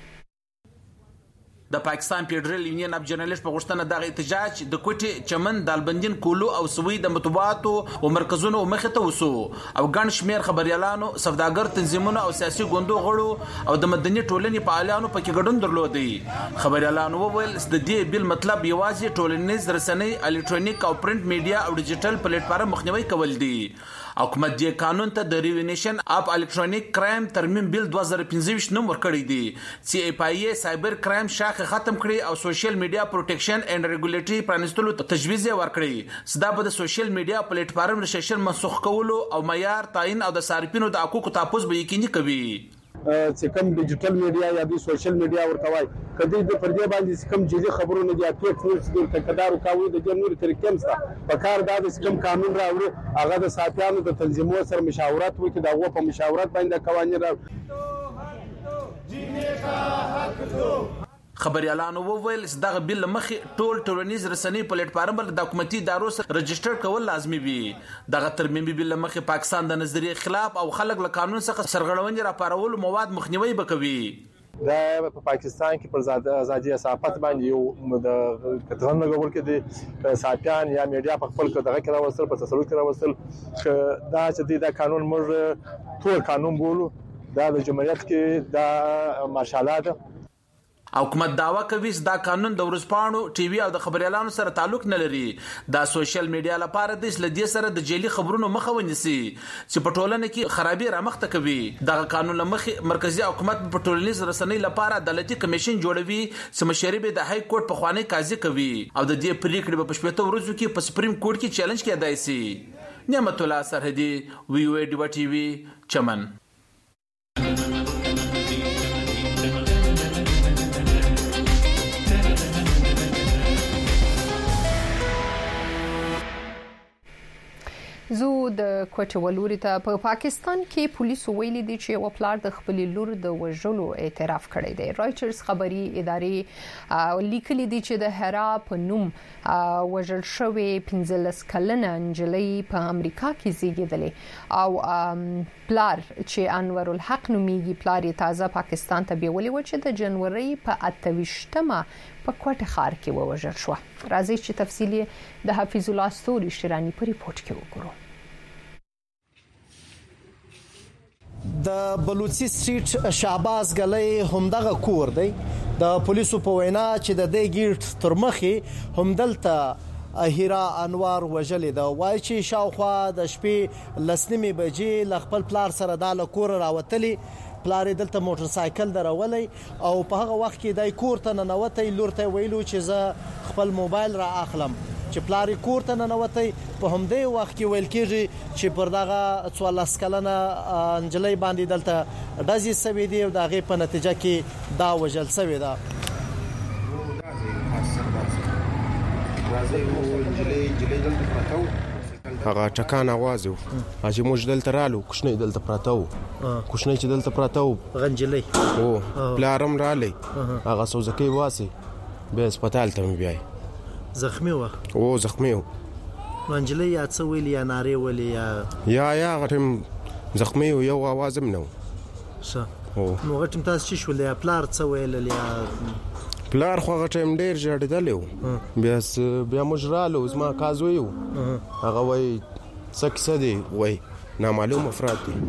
د پاکستان فدرال یونین اف جرنالست په غوښتنه د احتجاج د کوټي چمن دالبندین کولو او سوي د مطبوعاتو او مرکزونو مخه ته وسو او ګڼ شمیر خبريالانو سوداګر تنظیمونو او سیاسي ګوندو غړو او د مدني ټولنې فعالانو پکې ګډون درلودي. خبريالانو وویل د دې بل مطلب یوازې ټولنیز رسنۍ الکترونیک او پرنٹ میډیا او ډیجیټل پلیټ فارم مخنیوي کول دي. حکومت دې قانون ته د ریونیشن اف الکترونیک کرایم ترمیم بل 2015 نوم ورکړی دی چې اف ای سایبر کرایم شاخه ختم کړي او سوشل میډیا پروټیکشن اینڈ ریګولیټری پرانستلو تجویز ورکړي. صدا به د سوشل میډیا پلیټ فارم ریسټریکشن منسوخ کولو او معیار تعین او د صارفینو د حقوقو تحفظ به یقیني کوي. چې کوم ډیجیټل میډیا یا د سوشل میډیا ورتوي کدی د پردي باندې کوم جدي خبرونه دي اپیټ فورس د تکدار کاوي د جنور طریقې مسته په کار د کوم قانون راوړي هغه د ساتيانو د تنظیمونو سره مشاورت وکړي دا و په مشاورت باندې قوانين راوړي. جنې کا حق دو خبريالانو وویل دغه بل مخې ټول ټولنیز رسنۍ پلیټ فارم بل د حکومتي ادارو سره رجسټر کول لازمي وي. دغه ترمیم بل مخې پاکستان د نظریه خلاف او خلک له قانون څخه سرغړونې راپارول مواد مخنیوي وکوي. دا په پاکستان کې پر ازادي صحافت باندې یو د کتغن لګول کې د ساتيان یا میډیا په خپل دغه کې راوستل په تسلط کې راوستل دا چې دا قانون موږ ټول قانون بولو دا د جمهوریت کې دا مارشالات حکومت داوا کوي چې دا قانون د ورسپانو ټي وي او د خبريالانو سره تعلق نه لري. دا سوشل میډیا لپاره د اسلامي سره د جیلي خبرونو مخه ونیسي چې په ټولنه کې خرابې رامخته کوي. دا قانون لمخې مرکزی حکومت په ټولنیز رسنۍ لپاره عدالتي کمیشن جوړوي چې مشري به د های کورټ په خوانی قاضي کوي او د دې پریکړې په شپږ ورځو کې په سپریم کورټ کې چیلنج کېدای شي. نعمت الله سرحدي وی او ډی ټي وي چمن. زو د کوټه ولوري ته په پاکستان کې پولیسو ویلي دي چې یو پلار د خپل لور د وژلو اعتراف کړی دی. رایټرز خبري ادارې لیکلي دي چې د هرا په نوم وژل شوی 15 کلنه نجلۍ په امریکا کې زیږیدلې او پلار چې انور الحق نومیږي پلار یې تازه پاکستان ته بیولې و چې د جنوري په 28مه په کوټه ښار کې ووژل شو. راځي چې تفصیلی د حفیظ الله ستوري شرانی په ریپورت کې وګورو. د بلوچي سټریټ شعباز غلې همدغه کور دی. د پولیسو په وینا چې د دې ګیټ تر مخې همدلته هیرا انوار وجلې دا وای چې شاوخوا د شپې لسنیمه بجې ل خپل پلار سره د کور راوتلې. پلار دلته موټر سایکل درولې او په هغه وخت کې د کور ته ننوتې لور ته ویلو چې زه خپل موبایل را اخلم. چې پلار کور ته ننوتې په همدې وخت کې ویل کېږي چې پر دغه 14 کلنه انجلۍ باندې دلته دازي سوي دی او دغه په نتیجه کې دا وژل سوي ده. هغه ټکان आवाज و چې موږ دلته رالو کوښنه دلته پراته و کوښنه چې دلته پراته و غنجلې او پلارم رالې هغه سوزکې واسي به هسپتال ته بیاي زخمی و او زخمی و غنجلې یا څه ویل یا ناره ویل یا غټم زخمی و یو आवाज هم نو څه نو غټم تاسو چې شول یا پلار څه ویل یا پلار خو غټم ډیر جړېدل بیا مجرالو زما کاز ویو هغه وای څه دی وای نامعلوم افراد دي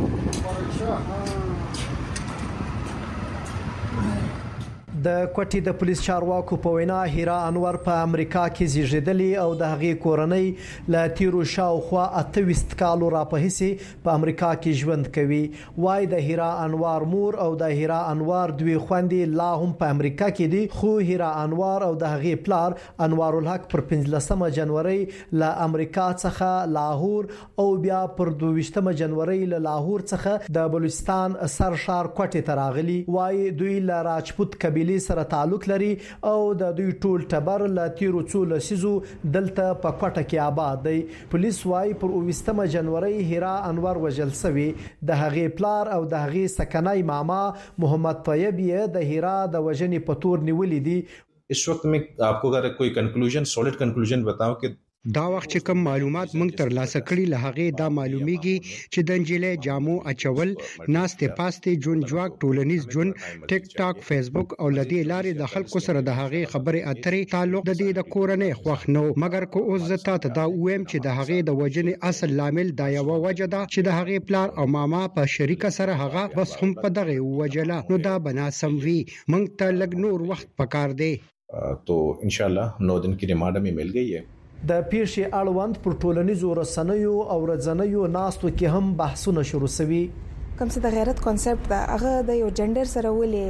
د کوټي د پولیس چارواکو په وینا هیرا انور په امریکا کې زیږیدلی او د هغې کورنۍ له تیرو شاوخوا 28 کالو را په هسي په امریکا کې ژوند کوي وای د هیرا انور مور او د هیرا انور دوی خويندې لا هم په امریکا کې دي خو هیرا انور او د هغې پلار انوار الحق پر 15 جنوري له امریکا څخه لاهور او بیا پر 22 جنوري له لاهور څخه د بلوچستان سرشار کوټي ته راغلي وای دوی له راجپوت قبيله سره تعلق لري او د دوی ټول ټبر ل تیرو څو لسیزو دلته په کوټه کې آباد دی پولیس وايي پر 20 جنوري هیرا انور وجل سوي د هغې پلار او د هغې سکنای ماما محمد طیب یې د هیرا د وجنې په تور نیولې دي इस वक्त मैं आपको अगर कोई कंक्लूजन सॉलिड कंक्लूजन बताऊं कि دا وخت چې کوم معلومات موږ تر لاسه کړي لهغه دا معلومیږي چې د انجلې جامو اچول ناشته پاسته جون جواک ټولنیز جون ټیک ټاک فیسبوک او لدی لارې د خلکو سره د هغه خبره اترې تعلق د دې د کورنۍ خوښ نو مګر کو اوس زتا ته دا ویم چې د هغه د وجنې اصل لامل دا یو وجه ده چې د هغه پلار او ماما په شریکه سره هغه بس هم په دغه وجله نو دا بنا سموي موږ ته لګ نور وخت پکار دی तो इंशाल्लाह 9 दिन की रिमांड में मिल गई है د پیښې اړوند پر ټولنیزو رسنیو او رځنیو ناستو کې هم بحثونه شروع شوي کوم څه د غیرت کانسپټ دا هغه د یو جندر سره ولې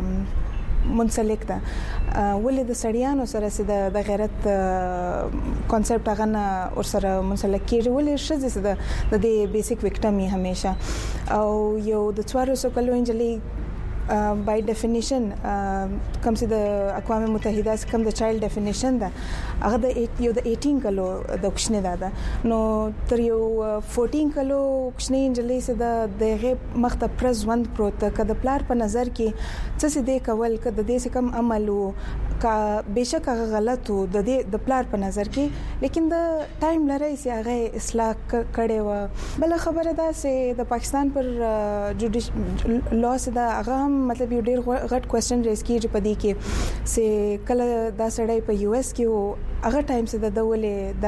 منسلک ده ولې د سړیانو سره د غیرت کانسپټ هغه نه ور سره منسلک کیږي ولې شزه د بیسیک وکټمي همیشه او یو د 400 کلو انجلي by definition کوم چې د اقوام متحده کوم د چایلډ ډیفینیشن ده هغه د یو د 18 کلو د کوښنه ده نو تر یو 14 کلو کوښنه انجلې سره د غیب مخته پرزوند پروت کده پلار په نظر کې څه دې کول کده دې کم عملو کا بهشکه هغه غلط وو د پلار په نظر کې لیکن د ټایم لري چې هغه اصلاح کړي و بل خبره ده چې د پاکستان پر جوډیش لاس ده هغه مطلب یو ډیر غټ کوېسچن ریز کیږي په دې کې چې کله دا سړی په یو اس کې هغه ټایم چې د دولې د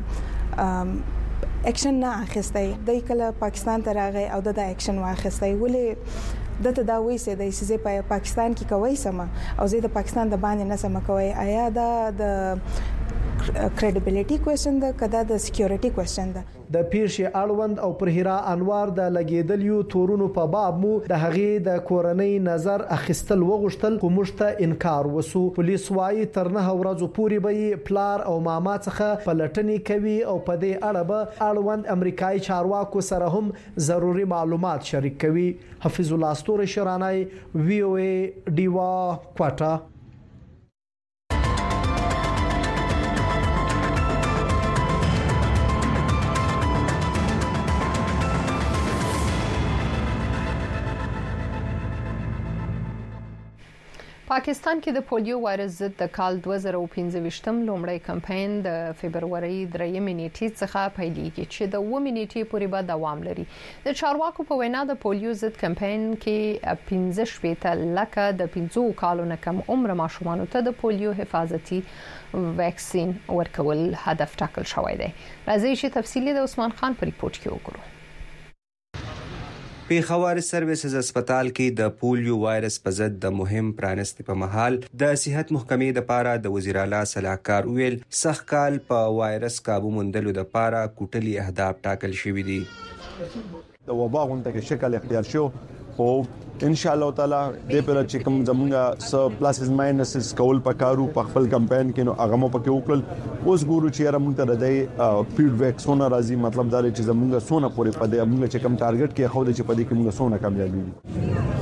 اکشن نه اخیستای د کله پاکستان ته راغی او د اکشن واخیستای ولې دته دا وایي چې د سیزه په پاکستان کې کوي سم او زه د پاکستان د باندې نه سم کوي آیا دا د credibility question ده کدا د security question ده د پیښې اړوند او پر هیرا انوار د لګیدلیو تورونو په باب مو د هغې د کورنۍ نظر اخیستل وغوښتل خو موږ ته انکار وسو پولیس وايي تر 9 ورځې پورې به پلار او ماما څخه پلټنې کوي او په دې اړه به اړوند امریکایي چارواکو سره هم ضروري معلومات شریک کوي حفیظ الله استوري شرانای وی او ای ډیوا کوټا پاکستان کې د پولیو وایرس ضد د کال 2015 لومړی کمپاین د فبرवरी 3 نیټې څخه پیلېږي چې د 9 نیټې پورې به دوام لري د چارواکو په وینا د پولیو ضد کمپاین کې 15 لکه د 15 کالو نه کم عمر ماشومانو ته د پولیو حفاظتي ویکسین ورکول هدف ټاکل شوی دی راځي چې تفصیلی د عثمان خان په ریپورت کې وګورو پیښور سرویسز هسپتال کې د پولیو وایرس په ضد د مهم پرانستې په محل د صحت محکمې د پاره د وزیر اعلی صلاحکار ویل سخت کال په وایرس قابو موندلو د پاره کوټلي اهداف ټاکل شوي دي د وبا غونډه کې شکل اختیار شو او ان شاء الله تعالی د پر چې کوم زمونږه س پلاسز ماینسز کول پکارو په خپل کمپاین کې نو هغه مو پکې وکړل اوس ګورو چې را مونږ ته راځي فیډبیک سونه راځي مطلب دا چې زمونږه سونه پورې پدې موږ چې کوم ټارګټ کې خو د چې پدې کې موږ سونه کامیابی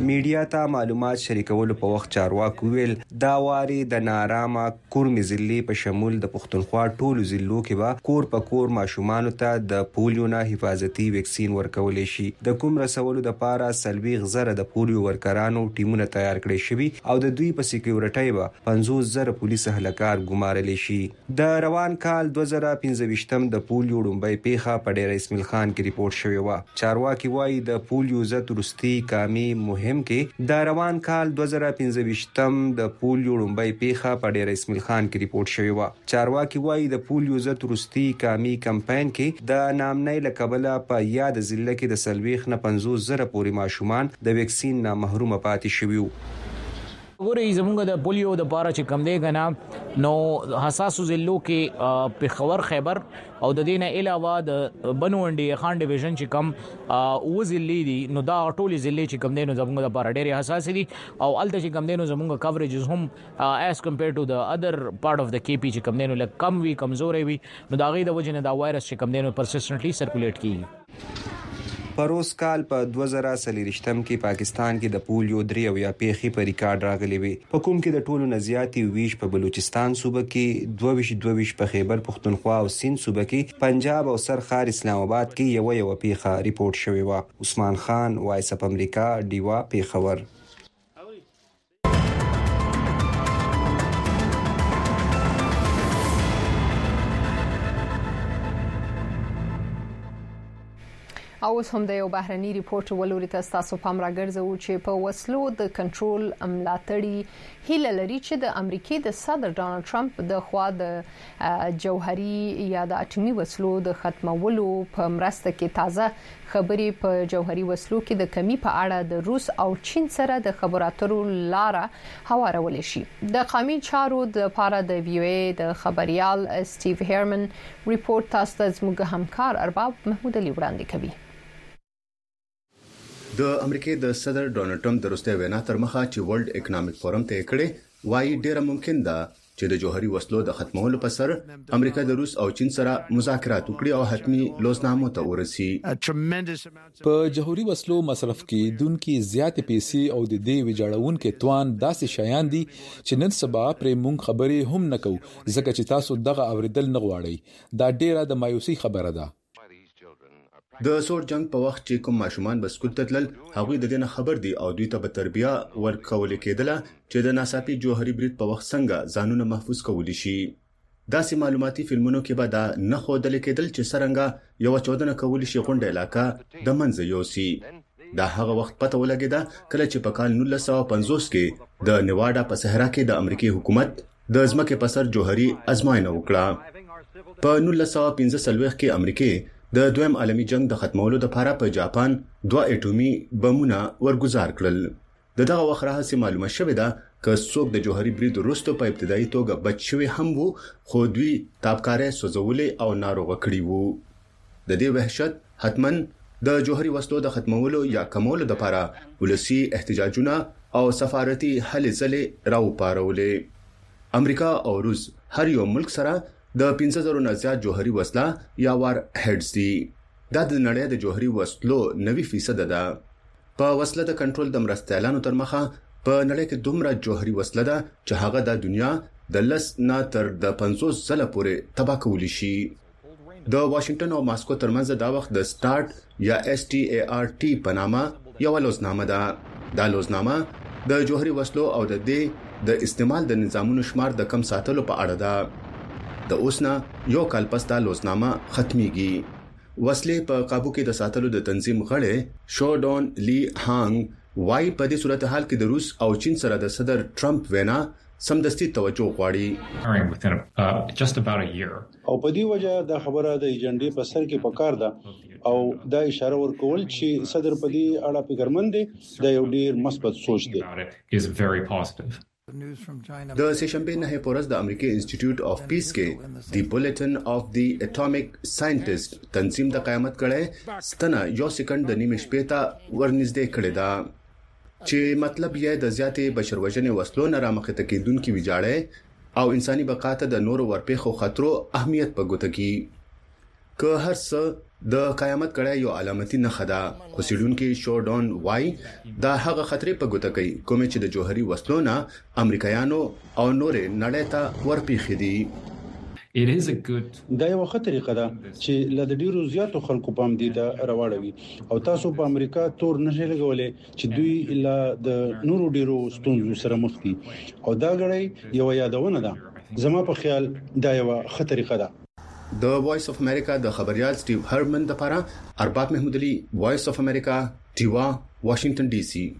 میډیا ته معلومات شریکولو په وخت چارواکي ویل دا واري د نارامه کورمي ضلع په شمول د پښتونخوا ټولو ضلعو کې به کور په کور ماشومانو ته د پولیو نه حفاظتي ویکسین ورکول شي. د کوم رسولو د پاره 40,000 د پولیو ورکرانو ټیمونه تیار کړي شوي او د دوی په سکیورټي به 50,000 پولیس اهلکار ګمارل شي. د روان کال 2015 د پولیو ډومبۍ پیښه په ډیر اسماعیل خان کې ریپورت شوی و. چارواکي وایي د پولیو ضد وروستي کامي مهم کې د روان کال 2015 د پولیو ډومبۍ پیښه په ډیر اسماعیل خان کې ریپورت شوی و. چارواکي وایي د پولیو ضد وروستي کامي کمپاین کې د نامنۍ لکبله په یاد ضلع کې د 50,000 پورې ماشومان د ویکسین نه محروم پاتې شوي وو. ګوري زمونږ د پولیو د پاره چې کم دی غنا نو حساسو ضلعو کې پیښور خیبر او د دینه علاوه د بنوونډي خان ډیویژن چې کم او ضلع دي نو دا ټولي ضلع چې کم دی نو زمونږ د پاره ډېر حساس دي او الته چې کم دی نو زمونږ کوریجز هم اس کمپیر ټو د اذر پارت اف د کی پی چې کم دی نو لکه کم وی کمزورې وي نو دا غي د وجه نه دا وایرس چې کم دی نو پرسیسټنټلی سرکولیټ کیږي. پروس کال په 2023 کې پاکستان کې د پولیو 3 پیښې په ریکارډ راغلي وي. په کوم کې د ټولو نزياتي ویش په بلوچستان صوبه کې 22 په خیبر پختونخوا او سند صوبه کې پنجاب او سرخار اسلام آباد کې یو پیښه ریپورت شوی و. عثمان خان وایس اپ امریکا دیوا پیښور. او اوس هم د یو بهرني ریپورت ولوري تاسو پام راګرځو چې په وسلو د کنټرول ملاتړي هیله لري چې د امریکای د صدر ډانلډ ټرمپ د خوا د جوهري یا د اټومي وسلو د ختمولو په مرسته کې تازه خبري په جوهري وسلو کې د کمی په اړه د روس او چین سره د خبرو اترو لاره هوارول شي. د قومي چارو د لپاره د وی او ای د خبريال سټیو هیرمن ریپورت تاسو ته زموږ همکار ارباب محمود علي وړاندې کوي. د امریکای د صدر ډونالډ ټرمپ د وروستي وینا تر مخه چې ورلد اکونومیک فورم ته کړي وایي ډیره ممکن ده چې د جوهري وسلو د ختمولو په سر امریکا د روس او چین سره مذاکرات وکړي او حتمی لوزنامو ته ورسي. په جوهري وسلو مصرف کې دونکو زیات پیسې او د دې ویجاړون کې توان داسې شایان دي چې نن سبا پرې مونږ خبرې هم نکو ځکه چې تاسو دغه اوریدل نه غواړئ. دا ډیره د مایوسي خبره ده. د سور جنگ په وخت چې کوم ماشومان بسکول ته تلل هغوی د دې خبر دي او دوی ته به تربیه ورکول کېدله چې د ناڅاپي جوهري برید په وخت څنګه ځانونه محفوظ کولی شي. داسې معلوماتي فلمونو کې به دا نه ښودل کېدل چې څنګه یو چودنه کولی شي غونډه علاقه د منځ یوسي. دا هغه وخت پته ولګیده کله چې په کال 1950 کې د نیواډا په صحرا کې د امریکای حکومت د ځمکې په سر جوهري ازموینه وکړه. په 1945 کې امریکای د دویم عالمي جنگ د ختمولو لپاره په جاپان 2 اټومي بمونه ورګزار کړل. دغه وخت راهسي معلومه شوې ده چې څوک د جوهري برید وروسته په ابتدایي توګه بچ شوی هم وو خو دوی تابکارې سوځولې او ناروغ کړي وو. د دې وحشت حتمن د جوهري وسلو د ختمولو یا کمولو لپاره ولسی احتجاجونه او سفارتي هلې ځلې راوپارولې. امریکا او روس هر یو ملک سره د 15,000 نه زیات جوهري وسله یا وار هډز دي. دا د نړۍ د جوهري وسلو 90% ده. په وسله د کنټرول د مرستيالانو تر مخه په نړۍ کې دومره جوهري وسله ده چې هغه د دنیا د لس نه تر د 50 ځله پورې تباہ کولی شي. د واشنگټن او ماسکو ترمنځ دا وخت د سٹارټ یا START په نامه یو لوزنامه ده. دا لوزنامه د جوهري وسلو او د دې د استعمال د نظامونو شمار د کم ساتلو په اړه ده. د اوسنا یو کال پس دا لوزنامه ختميږي. وسلې په قابو کې د ساتلو د تنظیم غړي شودون لی هانګ وايي په دې صورتحال کې د روس او چین سره د صدر ټرمپ وینا سمدستي توجه غواړي. او په دې وجه د خبره د ایجنډې په سر کې پکار ده او دا اشاره ورکول چې صدر په دې اړه فکرمند دي د یو ډیر مثبت سوچ دی. د سشنبه نه پورز د امریکای انسټیټیوټ اف پیس کې دی بولټن اف دی اټومیک ساينټیست تنظیم د قیامت کړه ستنه یو سکند د نیمه شپې ته ورنږدې کړي دا چې مطلب یې د زیاتې بشروژنې وسلو نه رامخته کېدونکو ویجاړې او انساني بقا ته د نورو ورپېخو خطرو اهمیت په ګوته کې که هر څه د قیامت کړه یو علامتي نښه ده. خو سیډونکو شوډون وای دا هغه خطرې په ګوته کوي کوم چې د جوهري وسلو نه امریکایانو او نورې نړۍ ته ورپیښې دي. دا یو ښه طریقه ده چې له ډیرو زیاتو خلکو پام دي ته راوړوي او تاسو په امریکا تور نشئ لګولې چې دوی له د نورو ډیرو ستونزو سره مخ دي او دا غړي یو یادونه ده. زما په خیال دا یو ښه طریقه ده. د وایس اف امریکا د خبريال سټیو هرمن لپاره ارباب محمود علي، وایس اف امریکا، ټیوا، واشنگټن ډي سي.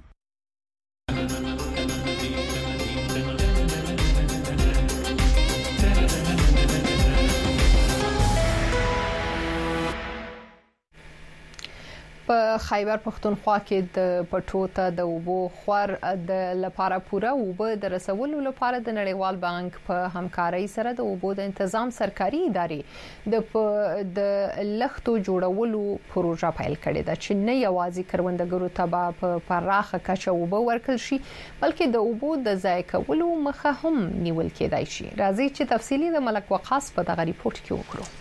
په خیبر پښتونخوا کې د پټو ته د اوبو خور د لپاره پوره اوبه د رسولو لپاره د نړیوال بانک په همکارۍ سره د اوبو د تنظیم سرکاري ادارې د لختو جوړولو پروژه پیل کړې ده چې نه یوازې کروندګرو ته په پراخه کچه اوبه ورکړل شي بلکې د اوبو د ضایع کولو مخه هم نیول کېدای شي. راځي چې تفصیلی د ملک وقاص په دغه ریپورت کې وکړو.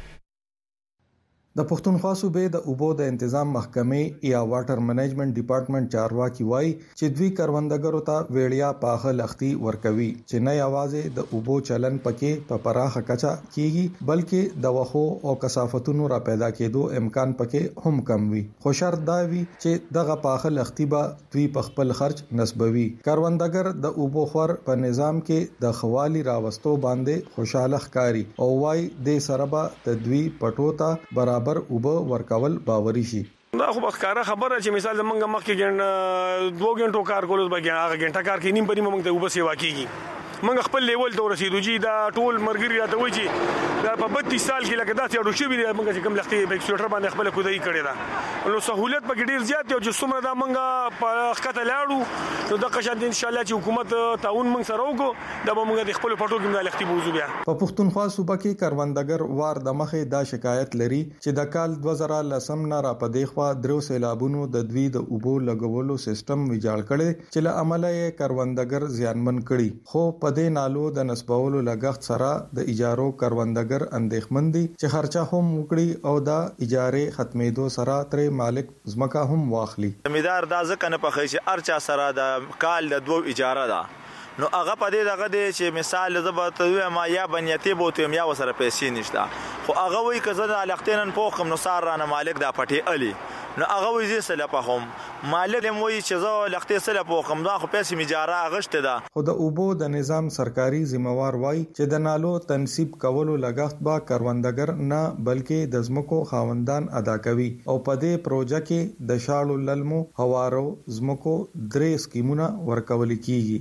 د پښتونخوا صوبې د اوبو د تنظیم محکمې یا واټر منیجمنت ډپارټمنټ چارواکي وایي چې دوی کروندګرو ته ویړیا پاخه لختي ورکوي چې نه یوازې د اوبو چلن پکې په پراخه کچه کیږي بلکې د وخو او کثافتونو را پیدا کېدو امکان پکې هم کم وي. خو شرط دا وي چې دغه پاخه لختي به دوی په خپل خرج نسبوي. کروندګر د اوبو خور په نظام کې د خوالي راوستو باندې خوشاله ښکاری او وایي د سربا د دوی پټو ته برابر اوبه ورکول باوري شي. دا خو بخکاره خبره چې مثال زمونږ مخکې 2 غنټو کار کولو بګیا هغه غنټه کار کې نیم پرې موږ ته اوبه سیوا کیږي. موږ خپل لیول ته رسیدو چې دا ټول مرګري راته وایي چې دا په 32 سال کې لکه داسې اړو شي موږ چې کوم لختي بیکسوټر باندې خپل کودای کړی دا نو سہولت پکې ډیر زیات دی چې څومره دا موږ په خطه لاړو نو د قشان ان شاء الله چې حکومت تعاون موږ سره وکړو دا موږ د خپل پټو کې د لختي بوزو بیا. په پښتونخوا صوبه کې کروندګر وار د مخې دا شکایت لري چې د کال 2010 نه را پدې خوا درو سیلابونو د دوی د اوبو لګولو سیستم ویجاړ کړي چې له عمله یې کروندګر زیانمن کړي. خو په دې نالو د نسبولو لګښت سره د اجارو کروندګر اندېښمن دي چې خرچه هم وکړي او دا اجاره ختمېدو سره تر مالک زمکا هم واخلي. زمیدار دا ځکه نه پخې چې ارچا سره د کال د 2 اجاره ده نو هغه په دې دغه دی چې مثال زبته ما یا بنیتی بوتم یا وسره پیسې نشته خو هغه وی کزه د لختینن پوخم نو سار رانه مالک دا پټي علي نو هغه وی زی سره په هم مالک هم وی چې زه لختې سره پوخم دا خو پیسې میجاره غشته ده. خو د اوبو د نظام سرکاري ذمہوار وای چې د نالو تنصیب کولو لګښت با کروندګر نه بلکې د زمکو خاوندان ادا کوي او په دې پروژه کې د شاړو للمو هوارو زمکو 3 سکیمونه ورکول کیږي.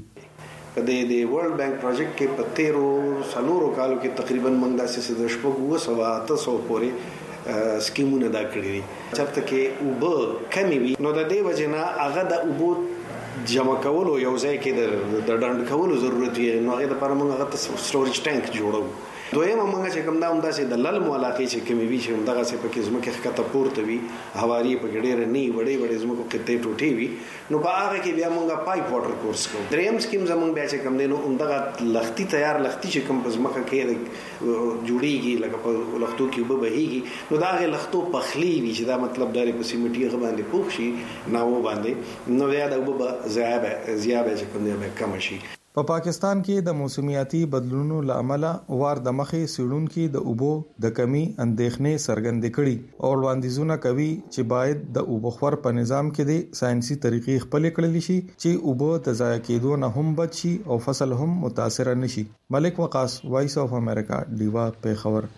د ورلد بانک پروجیکټ کې په 13 سالورو کالو کې تقریبا موږ داسې د شپږ 200 پورې سکیمونه دا کړی دي. چېرته کې اوبه کمی وي نو د دې وجنه هغه د اوبو جمع کولو یو ځای کې د ډنډ کولو ضرورت وي نو هغه د لپاره موږ هغه سټوریج ټانک جوړو. دویمه موږ چې کوم دا هم داسې د للمو علاقې چې کمی وي چې دغه څه پکې زمکه ښکته پورته وي هواري پکې ډېر نه وړې زمکو کې ټوټي وي نو په هغه کې بیا موږ پایپ واټر کورس کوو. دریم سکیم زموږ بیا چې کوم دی نو دغه لختي تیار لختي چې کوم په زمکه کې جوړیږي لکه په لختو کې وب بهيږي نو دا هغه لختو پخلی وي چې دا مطلب داري په سیمټي غ باندې پوښ شي نو باندې نو بیا دا وب زیابه چې کوم دی به کم شي. په پاکستان کې د موسمیاتي بدلونونو لامل وار د مخې سړونکو د اوبو د کمی اندېښنې څرګندې کړي او وړاندیزونه کوي چې باید د اوبو خور په نظام کې د ساينسي طریقې خپل کړل شي چې اوبو د ضایع کېدو نه هم بچ شي او فصل هم متاثر نشي. ملک وقاص، وایس اف امریکا، ډیوا، پیښور.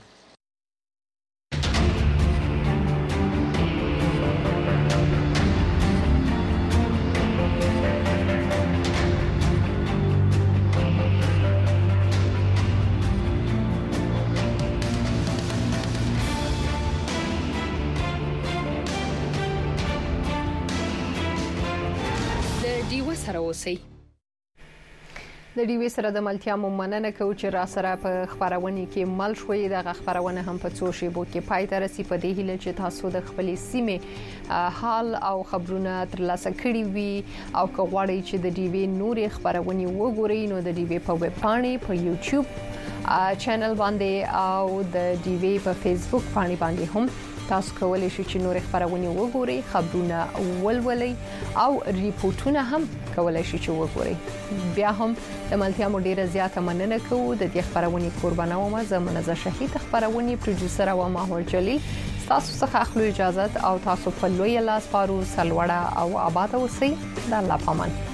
د ډیوې سره د ملتیا مننه کوي چې را سره په خبرونه کې مل شوې د خبرونه هم په څو شیبو کې پای ته رسي په دې هیله چې تاسو د خپلې سیمې حال او خبرونه ترلاسه کړي وي او که غواړئ چې د ډیوې نورې خبرونه وګورئ نو د ډیوې په ویب پاڼې په یوټیوب چینل باندې او د ډیوې په فیسبوک باندې هم تاسو کولی شئ چې نور خبرونه وګورئ، خبرونه ولولئ او ریپورتونه هم کولی شئ چې وګورئ. بیا هم د ملتیا مو ډیره زیاته مننه کوو د دې خبرونه قربانه ومه. زمونږ شهید خبرونه پروډوسر او ماحول جلیل تاسو څخه اخلو اجازه او تاسو په لوی لاس پارو سلوړه او آباد اوسئ. د الله پامان.